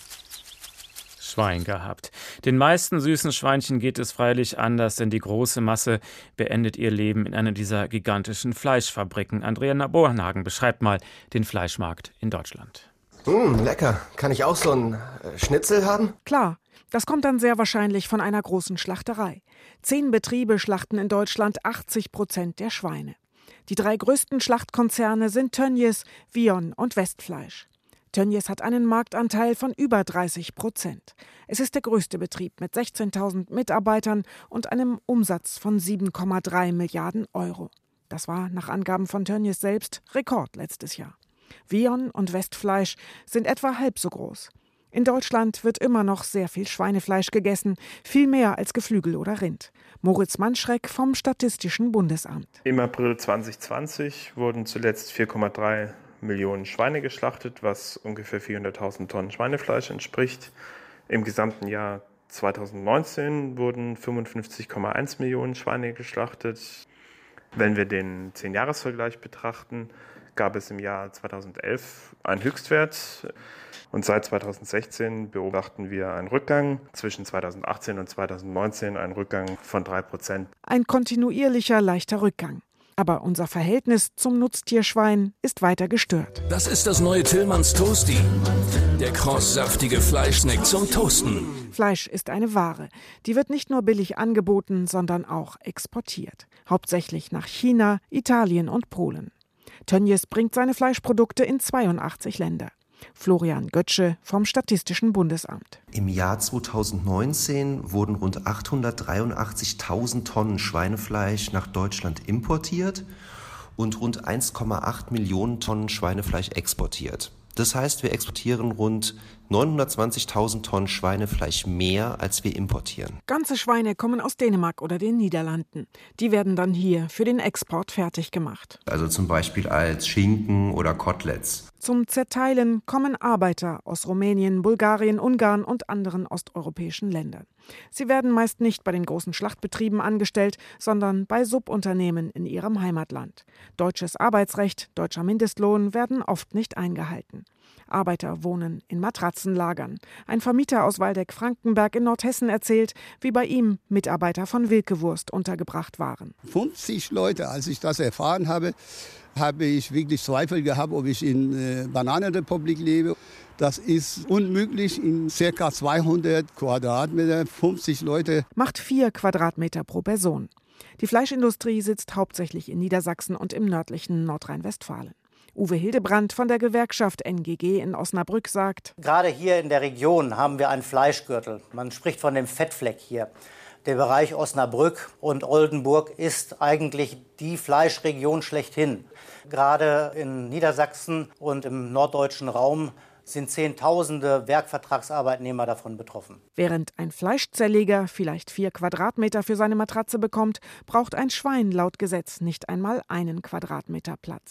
Schwein gehabt. Den meisten süßen Schweinchen geht es freilich anders, denn die große Masse beendet ihr Leben in einer dieser gigantischen Fleischfabriken. Andrea Bornhagen beschreibt mal den Fleischmarkt in Deutschland. Mmh, lecker. Kann ich auch so einen äh, Schnitzel haben? Klar. Das kommt dann sehr wahrscheinlich von einer großen Schlachterei. Zehn Betriebe schlachten in Deutschland achtzig Prozent der Schweine. Die drei größten Schlachtkonzerne sind Tönnies, Vion und Westfleisch. Tönnies hat einen Marktanteil von über dreißig Prozent. Es ist der größte Betrieb mit sechzehntausend Mitarbeitern und einem Umsatz von sieben Komma drei Milliarden Euro. Das war nach Angaben von Tönnies selbst Rekord letztes Jahr. Vion und Westfleisch sind etwa halb so groß. In Deutschland wird immer noch sehr viel Schweinefleisch gegessen, viel mehr als Geflügel oder Rind. Moritz Manschreck vom Statistischen Bundesamt. Im April zwanzig zwanzig wurden zuletzt vier Komma drei Millionen Schweine geschlachtet, was ungefähr vierhunderttausend Tonnen Schweinefleisch entspricht. Im gesamten Jahr zweitausendneunzehn wurden fünfundfünfzig Komma eins Millionen Schweine geschlachtet. Wenn wir den zehn-Jahres-Vergleich betrachten, gab es im Jahr zweitausendelf einen Höchstwert. Und seit zweitausendsechzehn beobachten wir einen Rückgang, zwischen zweitausendachtzehn und zweitausendneunzehn einen Rückgang von drei Prozent. Ein kontinuierlicher, leichter Rückgang. Aber unser Verhältnis zum Nutztierschwein ist weiter gestört. Das ist das neue Tillmanns Toasty. Der crosssaftige Fleischsnack zum Toasten. Fleisch ist eine Ware. Die wird nicht nur billig angeboten, sondern auch exportiert. Hauptsächlich nach China, Italien und Polen. Tönnies bringt seine Fleischprodukte in zweiundachtzig Länder. Florian Götzsche vom Statistischen Bundesamt. Im Jahr zweitausendneunzehn wurden rund achthundertdreiundachtzigtausend Tonnen Schweinefleisch nach Deutschland importiert und rund eins Komma acht Millionen Tonnen Schweinefleisch exportiert. Das heißt, wir exportieren rund neunhundertzwanzigtausend Tonnen Schweinefleisch mehr, als wir importieren. Ganze Schweine kommen aus Dänemark oder den Niederlanden. Die werden dann hier für den Export fertig gemacht. Also zum Beispiel als Schinken oder Koteletts. Zum Zerteilen kommen Arbeiter aus Rumänien, Bulgarien, Ungarn und anderen osteuropäischen Ländern. Sie werden meist nicht bei den großen Schlachtbetrieben angestellt, sondern bei Subunternehmen in ihrem Heimatland. Deutsches Arbeitsrecht, deutscher Mindestlohn werden oft nicht eingehalten. Arbeiter wohnen in Matratzenlagern. Ein Vermieter aus Waldeck-Frankenberg in Nordhessen erzählt, wie bei ihm Mitarbeiter von Wilkewurst untergebracht waren. fünfzig Leute, als ich das erfahren habe, habe ich wirklich Zweifel gehabt, ob ich in äh, Bananenrepublik lebe. Das ist unmöglich in ca. zweihundert Quadratmeter, fünfzig Leute. Macht vier Quadratmeter pro Person. Die Fleischindustrie sitzt hauptsächlich in Niedersachsen und im nördlichen Nordrhein-Westfalen. Uwe Hildebrand von der Gewerkschaft N G G in Osnabrück sagt: Gerade hier in der Region haben wir einen Fleischgürtel. Man spricht von dem Fettfleck hier. Der Bereich Osnabrück und Oldenburg ist eigentlich die Fleischregion schlechthin. Gerade in Niedersachsen und im norddeutschen Raum sind Zehntausende Werkvertragsarbeitnehmer davon betroffen. Während ein Fleischzerleger vielleicht vier Quadratmeter für seine Matratze bekommt, braucht ein Schwein laut Gesetz nicht einmal einen Quadratmeter Platz.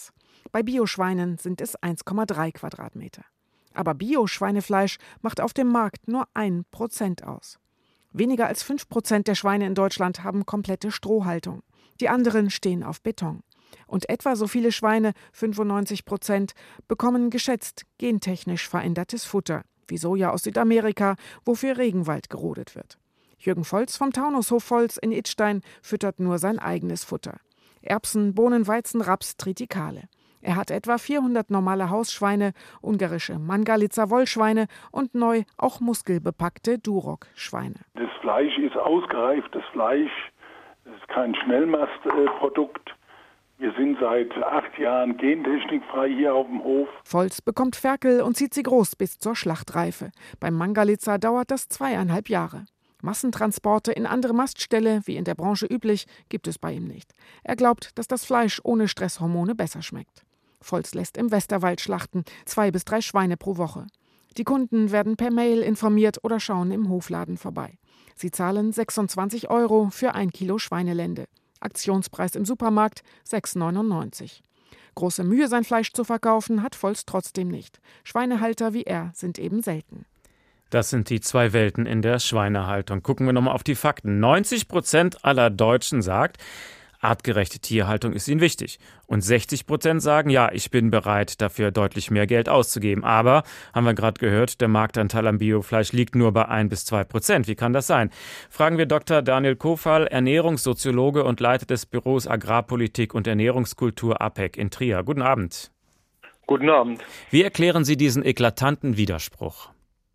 Bei Bioschweinen sind es eins Komma drei Quadratmeter. Aber Bio-Schweinefleisch macht auf dem Markt nur ein Prozent aus. Weniger als fünf Prozent der Schweine in Deutschland haben komplette Strohhaltung. Die anderen stehen auf Beton. Und etwa so viele Schweine, fünfundneunzig Prozent, bekommen geschätzt gentechnisch verändertes Futter, wie Soja aus Südamerika, wofür Regenwald gerodet wird. Jürgen Volz vom Taunushof Volz in Idstein füttert nur sein eigenes Futter. Erbsen, Bohnen, Weizen, Raps, Tritikale. Er hat etwa vierhundert normale Hausschweine, ungarische Mangalitzer Wollschweine und neu auch muskelbepackte Duroc-Schweine. Das Fleisch ist ausgereiftes Fleisch, es ist kein Schnellmastprodukt. Wir sind seit acht Jahren gentechnikfrei hier auf dem Hof. Volz bekommt Ferkel und zieht sie groß bis zur Schlachtreife. Beim Mangalitzer dauert das zweieinhalb Jahre. Massentransporte in andere Mastställe, wie in der Branche üblich, gibt es bei ihm nicht. Er glaubt, dass das Fleisch ohne Stresshormone besser schmeckt. Volz lässt im Westerwald schlachten, zwei bis drei Schweine pro Woche. Die Kunden werden per Mail informiert oder schauen im Hofladen vorbei. Sie zahlen sechsundzwanzig Euro für ein Kilo Schweinelende. Aktionspreis im Supermarkt sechs neunundneunzig. Große Mühe, sein Fleisch zu verkaufen, hat Volz trotzdem nicht. Schweinehalter wie er sind eben selten. Das sind die zwei Welten in der Schweinehaltung. Gucken wir nochmal auf die Fakten. neunzig Prozent aller Deutschen sagt, artgerechte Tierhaltung ist ihnen wichtig. Und sechzig Prozent sagen, ja, ich bin bereit, dafür deutlich mehr Geld auszugeben. Aber, haben wir gerade gehört, der Marktanteil am Biofleisch liegt nur bei ein bis zwei Prozent. Wie kann das sein? Fragen wir Doktor Daniel Kofal, Ernährungssoziologe und Leiter des Büros Agrarpolitik und Ernährungskultur A P E C in Trier. Guten Abend. Guten Abend. Wie erklären Sie diesen eklatanten Widerspruch?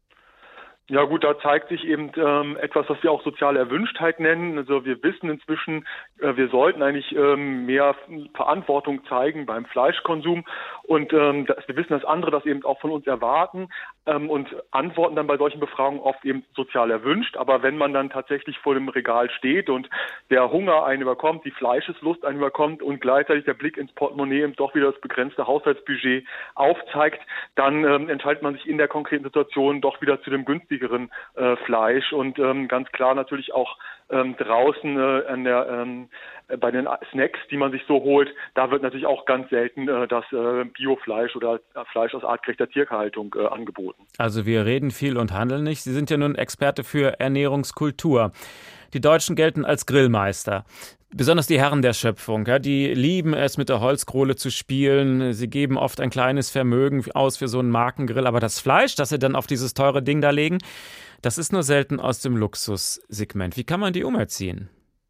Ja gut, da zeigt sich eben ähm, etwas, was wir auch soziale Erwünschtheit nennen. Also wir wissen inzwischen, äh, wir sollten eigentlich ähm, mehr Verantwortung zeigen beim Fleischkonsum und ähm, das, wir wissen, dass andere das eben auch von uns erwarten ähm, und antworten dann bei solchen Befragungen oft eben sozial erwünscht. Aber wenn man dann tatsächlich vor dem Regal steht und der Hunger einen überkommt, die Fleischeslust einen überkommt und gleichzeitig der Blick ins Portemonnaie eben doch wieder das begrenzte Haushaltsbudget aufzeigt, dann ähm, entscheidet man sich in der konkreten Situation doch wieder zu dem günstigen Äh, Fleisch und ähm, ganz klar natürlich auch ähm, draußen äh, an der, ähm, bei den Snacks, die man sich so holt, da wird natürlich auch ganz selten äh, das äh, Biofleisch oder äh, Fleisch aus artgerechter Tierhaltung äh, angeboten. Also wir reden viel und handeln nicht. Sie sind ja nun Experte für Ernährungskultur. Die Deutschen gelten als Grillmeister. Besonders die Herren der Schöpfung, ja, die lieben es, mit der Holzkohle zu spielen. Sie geben oft ein kleines Vermögen aus für so einen Markengrill. Aber das Fleisch, das sie dann auf dieses teure Ding da legen, das ist nur selten aus dem Luxussegment. Wie kann man die umerziehen?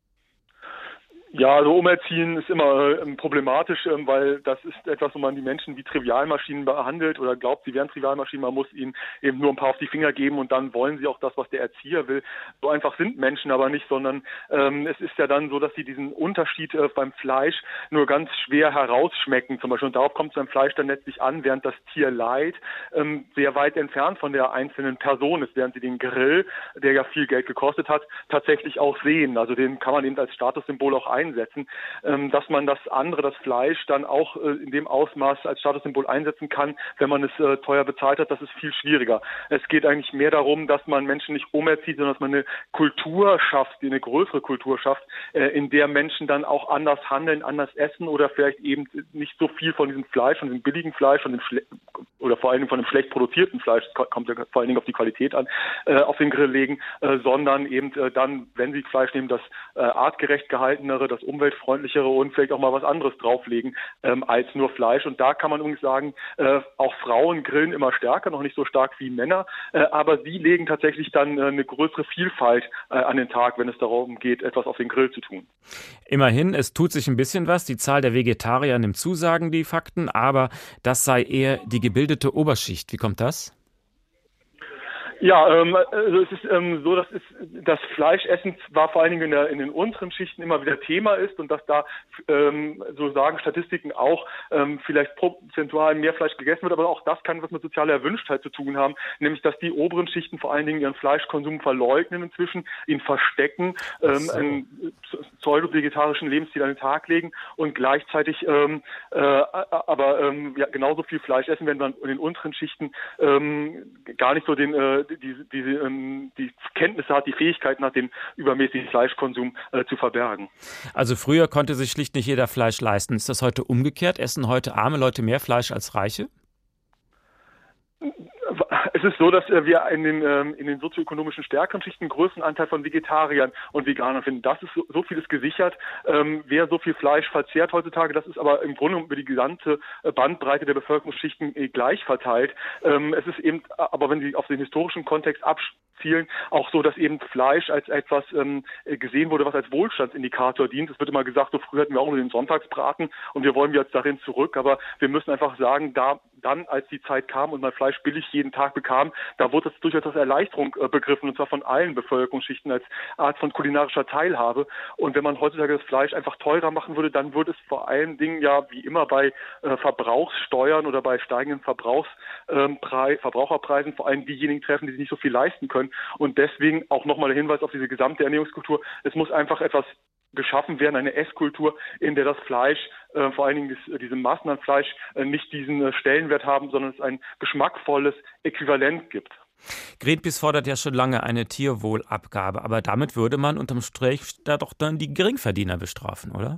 Ja, also umerziehen ist immer äh, problematisch, äh, weil das ist etwas, wo man die Menschen wie Trivialmaschinen behandelt oder glaubt, sie wären Trivialmaschinen. Man muss ihnen eben nur ein paar auf die Finger geben und dann wollen sie auch das, was der Erzieher will. So einfach sind Menschen aber nicht, sondern ähm, es ist ja dann so, dass sie diesen Unterschied äh, beim Fleisch nur ganz schwer herausschmecken zum Beispiel. Und darauf kommt es beim Fleisch dann letztlich an, während das Tierleid ähm, sehr weit entfernt von der einzelnen Person ist, während sie den Grill, der ja viel Geld gekostet hat, tatsächlich auch sehen. Also den kann man eben als Statussymbol auch einsetzen. einsetzen, dass man das andere, das Fleisch, dann auch in dem Ausmaß als Statussymbol einsetzen kann, wenn man es teuer bezahlt hat, das ist viel schwieriger. Es geht eigentlich mehr darum, dass man Menschen nicht umerzieht, sondern dass man eine Kultur schafft, eine größere Kultur schafft, in der Menschen dann auch anders handeln, anders essen oder vielleicht eben nicht so viel von diesem Fleisch, von diesem billigen Fleisch, von dem Schle- oder vor allen Dingen von dem schlecht produzierten Fleisch, das kommt ja vor allen Dingen auf die Qualität an, auf den Grill legen, sondern eben dann, wenn sie Fleisch nehmen, das artgerecht gehaltenere, das umweltfreundlichere und vielleicht auch mal was anderes drauflegen ähm, als nur Fleisch. Und da kann man übrigens sagen, äh, auch Frauen grillen immer stärker, noch nicht so stark wie Männer, äh, aber sie legen tatsächlich dann äh, eine größere Vielfalt äh, an den Tag, wenn es darum geht, etwas auf den Grill zu tun. Immerhin, es tut sich ein bisschen was. Die Zahl der Vegetarier nimmt zu, sagen die Fakten, aber das sei eher die gebildete Oberschicht. Wie kommt das? Ja, ähm, also es ist ähm, so, dass es, das Fleischessen zwar vor allen Dingen in, der, in den unteren Schichten immer wieder Thema ist und dass da, ähm, so sagen Statistiken auch, ähm, vielleicht prozentual mehr Fleisch gegessen wird, aber auch das kann was mit sozialer Erwünschtheit zu tun haben, nämlich dass die oberen Schichten vor allen Dingen ihren Fleischkonsum verleugnen inzwischen, ihn verstecken, ähm, so. einen pseudo-vegetarischen Lebensstil an den Tag legen und gleichzeitig ähm, äh, aber ähm, ja, genauso viel Fleisch essen, wenn man in den unteren Schichten ähm, gar nicht so den äh, die, die, ähm, die Kenntnisse hat, die Fähigkeit nach dem übermäßigen Fleischkonsum äh, zu verbergen. Also früher konnte sich schlicht nicht jeder Fleisch leisten. Ist das heute umgekehrt? Essen heute arme Leute mehr Fleisch als Reiche? Es ist so, dass wir in den, ähm, in den sozioökonomischen stärkeren Schichten einen größeren Anteil von Vegetariern und Veganern finden. Das ist so, so viel ist gesichert. Ähm, wer so viel Fleisch verzehrt heutzutage, das ist aber im Grunde über die gesamte Bandbreite der Bevölkerungsschichten äh, gleich verteilt. Ähm, es ist eben, aber wenn Sie auf den historischen Kontext abzielen, auch so, dass eben Fleisch als etwas ähm, gesehen wurde, was als Wohlstandsindikator dient. Es wird immer gesagt, so früher hatten wir auch nur den Sonntagsbraten und wir wollen jetzt darin zurück. Aber wir müssen einfach sagen, da dann, als die Zeit kam und man Fleisch billig jeden Tag bekam, da wurde das durchaus als Erleichterung äh, begriffen, und zwar von allen Bevölkerungsschichten als Art von kulinarischer Teilhabe. Und wenn man heutzutage das Fleisch einfach teurer machen würde, dann würde es vor allen Dingen ja wie immer bei äh, Verbrauchssteuern oder bei steigenden Verbrauchs, ähm, Pre- Verbraucherpreisen vor allem diejenigen treffen, die sich nicht so viel leisten können. Und deswegen auch nochmal der Hinweis auf diese gesamte Ernährungskultur. Es muss einfach etwas geschaffen werden, eine Esskultur, in der das Fleisch, äh, vor allen Dingen das, diese Massen an Fleisch, äh, nicht diesen äh, Stellenwert haben, sondern es ein geschmackvolles Äquivalent gibt. Greenpeace fordert ja schon lange eine Tierwohlabgabe, aber damit würde man unterm Strich da doch dann die Geringverdiener bestrafen, oder?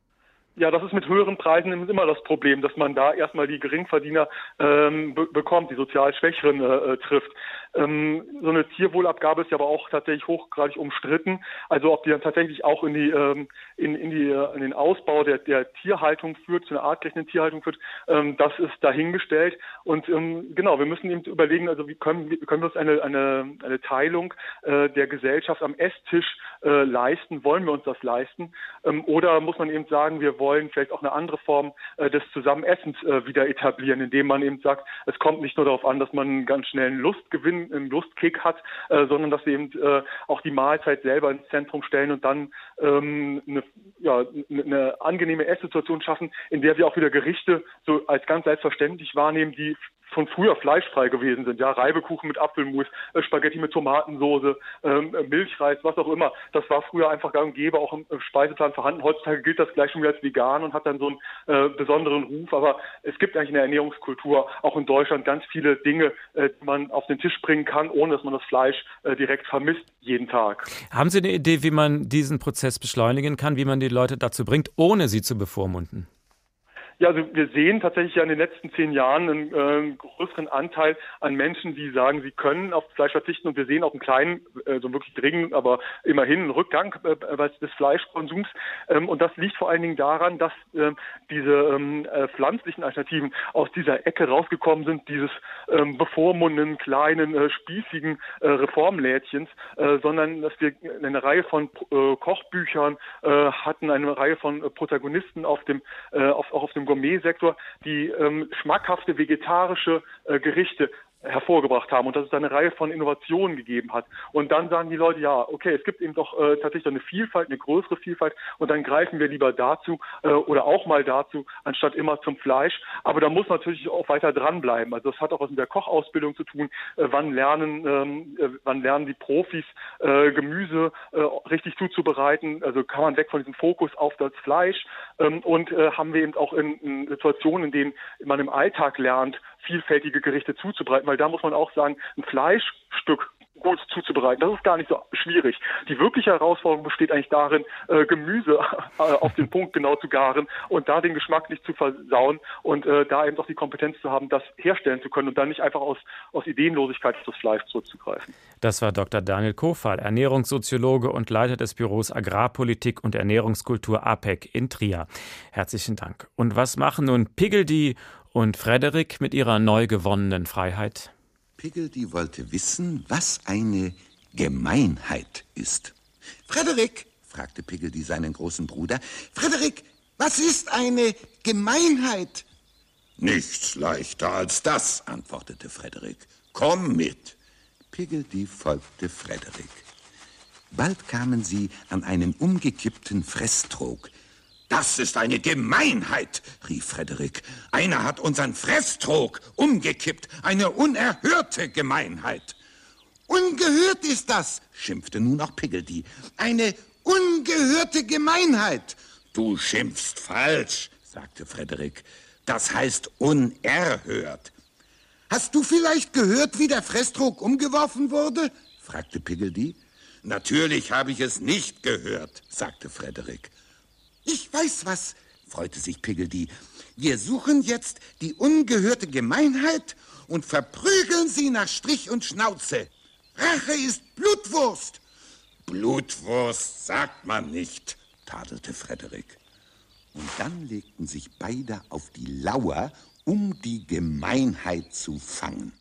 Ja, das ist mit höheren Preisen immer das Problem, dass man da erstmal die Geringverdiener ähm, be- bekommt, die sozial Schwächeren äh, trifft. Ähm, so eine Tierwohlabgabe ist ja aber auch tatsächlich hochgradig umstritten. Also ob die dann tatsächlich auch in die ähm, in, in die in den Ausbau der, der Tierhaltung führt, zu einer artgerechten Tierhaltung führt, ähm, das ist dahingestellt. Und ähm, genau, wir müssen eben überlegen, also wie können, wie können wir uns eine eine eine Teilung äh, der Gesellschaft am Esstisch äh, leisten? Wollen wir uns das leisten? Ähm, oder muss man eben sagen, wir wollen vielleicht auch eine andere Form äh, des Zusammenessens äh, wieder etablieren, indem man eben sagt, es kommt nicht nur darauf an, dass man ganz schnell einen Lustgewinn, einen Lustkick hat, äh, sondern dass wir eben äh, auch die Mahlzeit selber ins Zentrum stellen und dann ähm, eine, ja, eine angenehme Esssituation schaffen, in der wir auch wieder Gerichte so als ganz selbstverständlich wahrnehmen, die von früher fleischfrei gewesen sind. Ja, Reibekuchen mit Apfelmus, äh, Spaghetti mit Tomatensoße, ähm, Milchreis, was auch immer. Das war früher einfach gang und gäbe, auch im, im Speiseplan vorhanden. Heutzutage gilt das gleich schon wieder als vegan und hat dann so einen äh, besonderen Ruf. Aber es gibt eigentlich in der Ernährungskultur auch in Deutschland ganz viele Dinge, äh, die man auf den Tisch bringen kann, ohne dass man das Fleisch äh, direkt vermisst jeden Tag. Haben Sie eine Idee, wie man diesen Prozess beschleunigen kann, wie man die Leute dazu bringt, ohne sie zu bevormunden? Ja, also wir sehen tatsächlich ja in den letzten zehn Jahren einen äh, größeren Anteil an Menschen, die sagen, sie können auf Fleisch verzichten, und wir sehen auch einen kleinen, äh, so wirklich dringend, aber immerhin einen Rückgang äh, des Fleischkonsums. Ähm, und das liegt vor allen Dingen daran, dass äh, diese ähm, äh, pflanzlichen Alternativen aus dieser Ecke rausgekommen sind, dieses ähm, bevormundenden, kleinen, äh, spießigen äh, Reformlädchens, äh, sondern dass wir eine Reihe von äh, Kochbüchern äh, hatten, eine Reihe von äh, Protagonisten auf dem, äh, auf, auch auf dem Gourmetsektor, die ähm, schmackhafte vegetarische äh, Gerichte hervorgebracht haben und dass es da eine Reihe von Innovationen gegeben hat. Und dann sagen die Leute, ja, okay, es gibt eben doch äh, tatsächlich eine Vielfalt, eine größere Vielfalt, und dann greifen wir lieber dazu äh, oder auch mal dazu, anstatt immer zum Fleisch. Aber da muss natürlich auch weiter dranbleiben. Also das hat auch was mit der Kochausbildung zu tun. Äh, wann lernen ähm, äh, wann lernen die Profis, äh, Gemüse äh, richtig zuzubereiten? Also kann man weg von diesem Fokus auf das Fleisch. Ähm, und äh, haben wir eben auch in, in Situationen, in denen man im Alltag lernt, vielfältige Gerichte zuzubereiten, weil da muss man auch sagen, ein Fleischstück gut zuzubereiten, das ist gar nicht so schwierig. Die wirkliche Herausforderung besteht eigentlich darin, äh, Gemüse äh, auf den Punkt genau zu garen und da den Geschmack nicht zu versauen und äh, da eben auch die Kompetenz zu haben, das herstellen zu können und dann nicht einfach aus, aus Ideenlosigkeit auf das Fleisch zurückzugreifen. Das war Doktor Daniel Kofal, Ernährungssoziologe und Leiter des Büros Agrarpolitik und Ernährungskultur A P E C in Trier. Herzlichen Dank. Und was machen nun Piggledy und Frederik mit ihrer neu gewonnenen Freiheit? Piggledy wollte wissen, was eine Gemeinheit ist. Frederik, fragte Piggledy seinen großen Bruder, Frederik, was ist eine Gemeinheit? Nichts leichter als das, antwortete Frederik. Komm mit. Piggledy folgte Frederik. Bald kamen sie an einen umgekippten Fresstrog. Das ist eine Gemeinheit, rief Frederik. Einer hat unseren Fresstrog umgekippt. Eine unerhörte Gemeinheit. Ungehört ist das, schimpfte nun auch Piggledy. Eine ungehörte Gemeinheit. Du schimpfst falsch, sagte Frederik. Das heißt unerhört. Hast du vielleicht gehört, wie der Fressdruck umgeworfen wurde? Fragte Piggledy. Natürlich habe ich es nicht gehört, sagte Frederik. Ich weiß was, freute sich Piggledy. Wir suchen jetzt die ungehörte Gemeinheit und verprügeln sie nach Strich und Schnauze. Rache ist Blutwurst. Blutwurst sagt man nicht, tadelte Frederik. Und dann legten sich beide auf die Lauer, um die Gemeinheit zu fangen.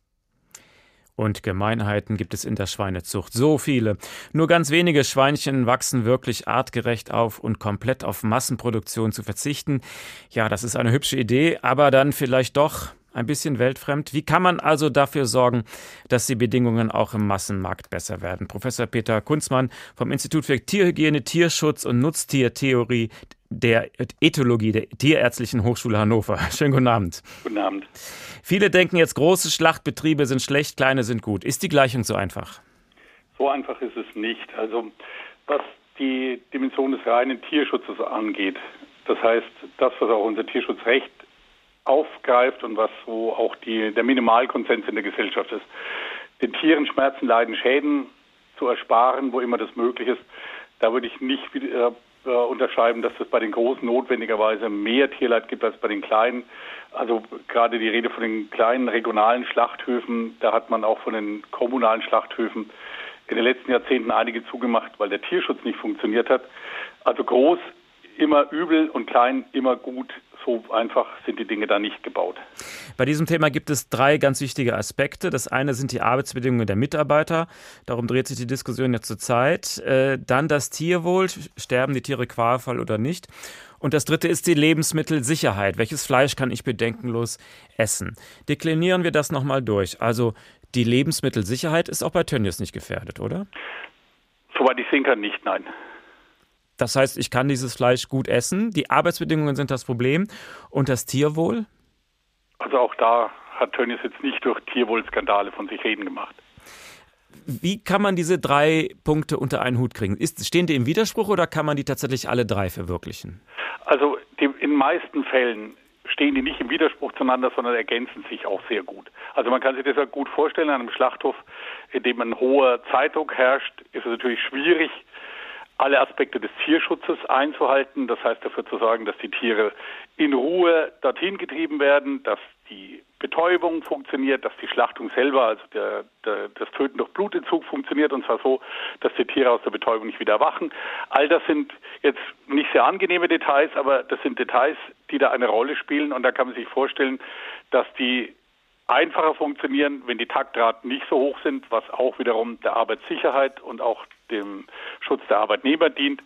Und Gemeinheiten gibt es in der Schweinezucht so viele. Nur ganz wenige Schweinchen wachsen wirklich artgerecht auf, und komplett auf Massenproduktion zu verzichten, ja, das ist eine hübsche Idee, aber dann vielleicht doch ein bisschen weltfremd. Wie kann man also dafür sorgen, dass die Bedingungen auch im Massenmarkt besser werden? Professor Peter Kunzmann vom Institut für Tierhygiene, Tierschutz und Nutztiertheorie der Ethologie der Tierärztlichen Hochschule Hannover. Schönen guten Abend. Guten Abend. Viele denken jetzt, große Schlachtbetriebe sind schlecht, kleine sind gut. Ist die Gleichung so einfach? So einfach ist es nicht. Also was die Dimension des reinen Tierschutzes angeht, das heißt, das, was auch unser Tierschutzrecht aufgreift und was so auch die, der Minimalkonsens in der Gesellschaft ist, den Tieren Schmerzen, Leiden, Schäden zu ersparen, wo immer das möglich ist, da würde ich nicht äh, äh, unterschreiben, dass es bei den Großen notwendigerweise mehr Tierleid gibt als bei den Kleinen. Also gerade die Rede von den kleinen regionalen Schlachthöfen, da hat man auch von den kommunalen Schlachthöfen in den letzten Jahrzehnten einige zugemacht, weil der Tierschutz nicht funktioniert hat. Also groß immer übel und klein immer gut. So einfach sind die Dinge da nicht gebaut. Bei diesem Thema gibt es drei ganz wichtige Aspekte. Das eine sind die Arbeitsbedingungen der Mitarbeiter. Darum dreht sich die Diskussion ja zurzeit. Dann das Tierwohl. Sterben die Tiere qualvoll oder nicht? Und das dritte ist die Lebensmittelsicherheit. Welches Fleisch kann ich bedenkenlos essen? Deklinieren wir das nochmal durch. Also die Lebensmittelsicherheit ist auch bei Tönnies nicht gefährdet, oder? Soweit ich sehen kann, nicht, nein. Das heißt, ich kann dieses Fleisch gut essen. Die Arbeitsbedingungen sind das Problem. Und das Tierwohl? Also auch da hat Tönnies jetzt nicht durch Tierwohlskandale von sich reden gemacht. Wie kann man diese drei Punkte unter einen Hut kriegen? Ist, stehen die im Widerspruch oder kann man die tatsächlich alle drei verwirklichen? Also die, in den meisten Fällen stehen die nicht im Widerspruch zueinander, sondern ergänzen sich auch sehr gut. Also man kann sich das ja gut vorstellen, an einem Schlachthof, in dem ein hoher Zeitdruck herrscht, ist es natürlich schwierig, alle Aspekte des Tierschutzes einzuhalten. Das heißt, dafür zu sorgen, dass die Tiere in Ruhe dorthin getrieben werden, dass die Betäubung funktioniert, dass die Schlachtung selber, also der, der, das Töten durch Blutentzug funktioniert, und zwar so, dass die Tiere aus der Betäubung nicht wieder erwachen. All das sind jetzt nicht sehr angenehme Details, aber das sind Details, die da eine Rolle spielen, und da kann man sich vorstellen, dass die einfacher funktionieren, wenn die Taktraten nicht so hoch sind, was auch wiederum der Arbeitssicherheit und auch dem Schutz der Arbeitnehmer dient.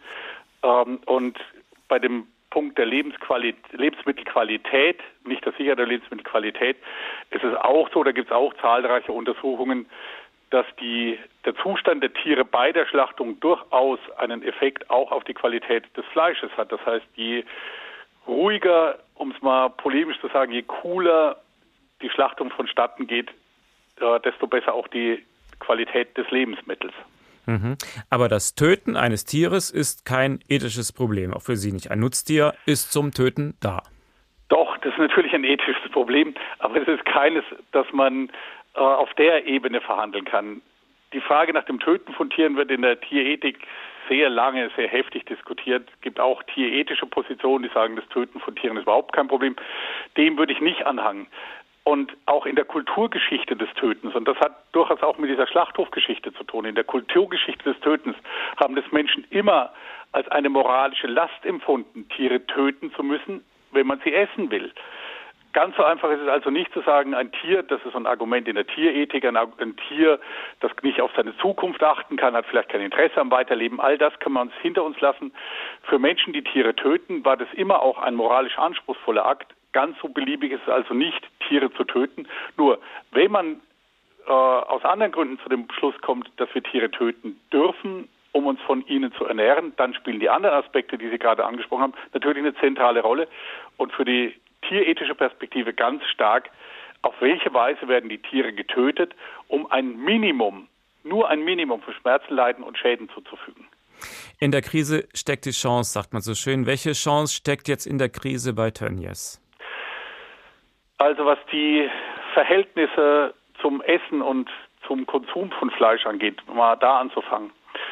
Und bei dem Punkt der Lebensqualität, Lebensmittelqualität, nicht der Sicherheit der Lebensmittelqualität, ist es auch so, da gibt es auch zahlreiche Untersuchungen, dass die, der Zustand der Tiere bei der Schlachtung durchaus einen Effekt auch auf die Qualität des Fleisches hat. Das heißt, je ruhiger, um es mal polemisch zu sagen, je cooler die Schlachtung vonstatten geht, äh, desto besser auch die Qualität des Lebensmittels. Mhm. Aber das Töten eines Tieres ist kein ethisches Problem, auch für Sie nicht. Ein Nutztier ist zum Töten da. Doch, das ist natürlich ein ethisches Problem, aber es ist keines, das man äh, auf der Ebene verhandeln kann. Die Frage nach dem Töten von Tieren wird in der Tierethik sehr lange, sehr heftig diskutiert. Es gibt auch tierethische Positionen, die sagen, das Töten von Tieren ist überhaupt kein Problem. Dem würde ich nicht anhangen. Und auch in der Kulturgeschichte des Tötens, und das hat durchaus auch mit dieser Schlachthofgeschichte zu tun, in der Kulturgeschichte des Tötens haben das Menschen immer als eine moralische Last empfunden, Tiere töten zu müssen, wenn man sie essen will. Ganz so einfach ist es also nicht zu sagen, ein Tier, das ist ein Argument in der Tierethik, ein, ein Tier, das nicht auf seine Zukunft achten kann, hat vielleicht kein Interesse am Weiterleben, all das kann man uns hinter uns lassen. Für Menschen, die Tiere töten, war das immer auch ein moralisch anspruchsvoller Akt. Ganz so beliebig ist es also nicht, Tiere zu töten. Nur, wenn man äh, aus anderen Gründen zu dem Schluss kommt, dass wir Tiere töten dürfen, um uns von ihnen zu ernähren, dann spielen die anderen Aspekte, die Sie gerade angesprochen haben, natürlich eine zentrale Rolle. Und für die tierethische Perspektive ganz stark, auf welche Weise werden die Tiere getötet, um ein Minimum, nur ein Minimum für Schmerzen, Leiden und Schäden zuzufügen. In der Krise steckt die Chance, sagt man so schön. Welche Chance steckt jetzt in der Krise bei Tönnies? Also was die Verhältnisse zum Essen und zum Konsum von Fleisch angeht, mal da anzufangen.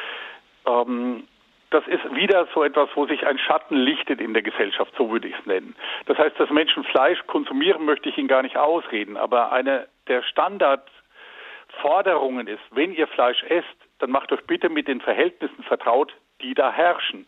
Ähm, das ist wieder so etwas, wo sich ein Schatten lichtet in der Gesellschaft, so würde ich es nennen. Das heißt, dass Menschen Fleisch konsumieren, möchte ich Ihnen gar nicht ausreden, aber eine der Standardforderungen ist, wenn ihr Fleisch esst, dann macht euch bitte mit den Verhältnissen vertraut, die da herrschen.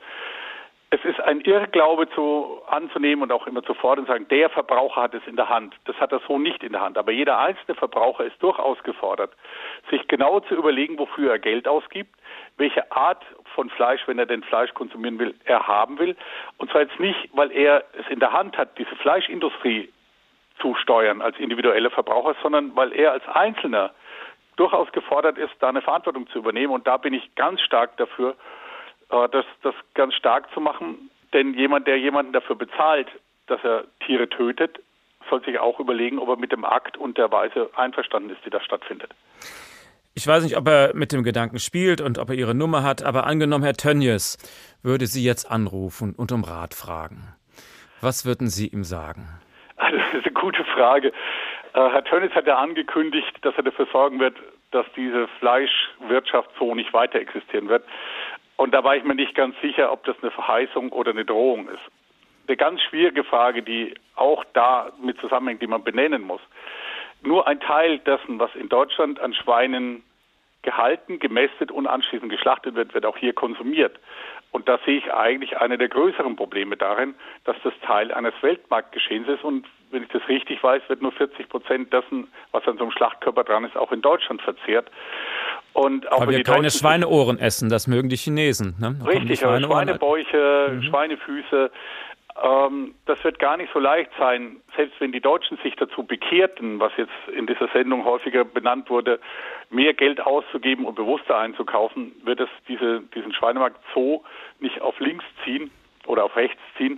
Es ist ein Irrglaube zu anzunehmen und auch immer zu fordern und sagen, der Verbraucher hat es in der Hand. Das hat er so nicht in der Hand. Aber jeder einzelne Verbraucher ist durchaus gefordert, sich genau zu überlegen, wofür er Geld ausgibt, welche Art von Fleisch, wenn er denn Fleisch konsumieren will, er haben will. Und zwar jetzt nicht, weil er es in der Hand hat, diese Fleischindustrie zu steuern als individueller Verbraucher, sondern weil er als Einzelner durchaus gefordert ist, da eine Verantwortung zu übernehmen. Und da bin ich ganz stark dafür, Das, das ganz stark zu machen, denn jemand, der jemanden dafür bezahlt, dass er Tiere tötet, soll sich auch überlegen, ob er mit dem Akt und der Weise einverstanden ist, die da stattfindet. Ich weiß nicht, ob er mit dem Gedanken spielt und ob er Ihre Nummer hat, aber angenommen, Herr Tönjes würde Sie jetzt anrufen und um Rat fragen. Was würden Sie ihm sagen? Also, das ist eine gute Frage. Äh, Herr Tönjes hat ja angekündigt, dass er dafür sorgen wird, dass diese Fleischwirtschaft so nicht weiter existieren wird. Und da war ich mir nicht ganz sicher, ob das eine Verheißung oder eine Drohung ist. Eine ganz schwierige Frage, die auch da mit zusammenhängt, die man benennen muss. Nur ein Teil dessen, was in Deutschland an Schweinen gehalten, gemästet und anschließend geschlachtet wird, wird auch hier konsumiert. Und da sehe ich eigentlich eine der größeren Probleme darin, dass das Teil eines Weltmarktgeschehens ist. Und wenn ich das richtig weiß, wird nur vierzig Prozent dessen, was an so einem Schlachtkörper dran ist, auch in Deutschland verzehrt. Und auch weil wir keine Schweineohren essen, das mögen die Chinesen. Ne? Richtig, aber Schweinebäuche, mhm. Schweinefüße, ähm, das wird gar nicht so leicht sein, selbst wenn die Deutschen sich dazu bekehrten, was jetzt in dieser Sendung häufiger benannt wurde, mehr Geld auszugeben und bewusster einzukaufen, wird es diese, diesen Schweinemarkt so nicht auf links ziehen oder auf rechts ziehen.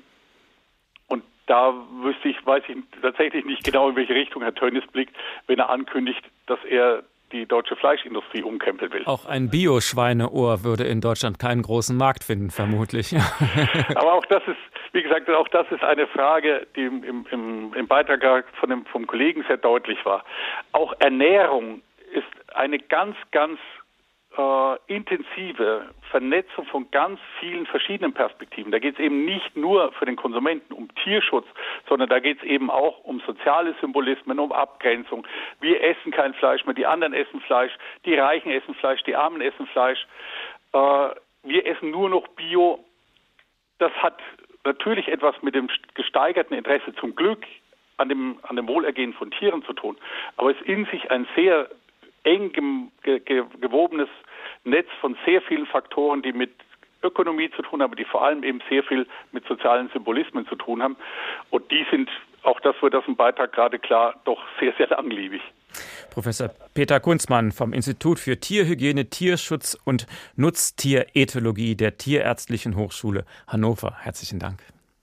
Und da wüsste ich, weiß ich tatsächlich nicht genau, in welche Richtung Herr Tönjes blickt, wenn er ankündigt, dass er die deutsche Fleischindustrie umkrempeln will. Auch ein Bio-Schweineohr würde in Deutschland keinen großen Markt finden, vermutlich. Aber auch das ist, wie gesagt, auch das ist eine Frage, die im, im, im Beitrag von dem, vom Kollegen sehr deutlich war. Auch Ernährung ist eine ganz, ganz äh, intensive Vernetzung von ganz vielen verschiedenen Perspektiven. Da geht es eben nicht nur für den Konsumenten um Tierschutz, sondern da geht es eben auch um soziale Symbolismen, um Abgrenzung. Wir essen kein Fleisch mehr, die anderen essen Fleisch, die Reichen essen Fleisch, die Armen essen Fleisch. Äh, wir essen nur noch Bio. Das hat natürlich etwas mit dem gesteigerten Interesse zum Glück an dem, an dem Wohlergehen von Tieren zu tun. Aber es ist in sich ein sehr eng ge, ge, gewobenes Netz von sehr vielen Faktoren, die mit Ökonomie zu tun haben, die vor allem eben sehr viel mit sozialen Symbolismen zu tun haben. Und die sind, auch das wird aus dem Beitrag gerade klar, doch sehr, sehr langlebig. Professor Peter Kunzmann vom Institut für Tierhygiene, Tierschutz und Nutztierethologie der Tierärztlichen Hochschule Hannover. Herzlichen Dank.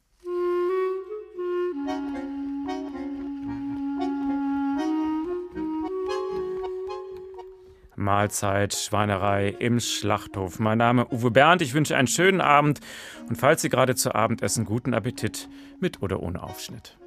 Mahlzeit, Schweinerei im Schlachthof. Mein Name Uwe Bernd. Ich wünsche einen schönen Abend und falls Sie gerade zu Abend essen, guten Appetit mit oder ohne Aufschnitt.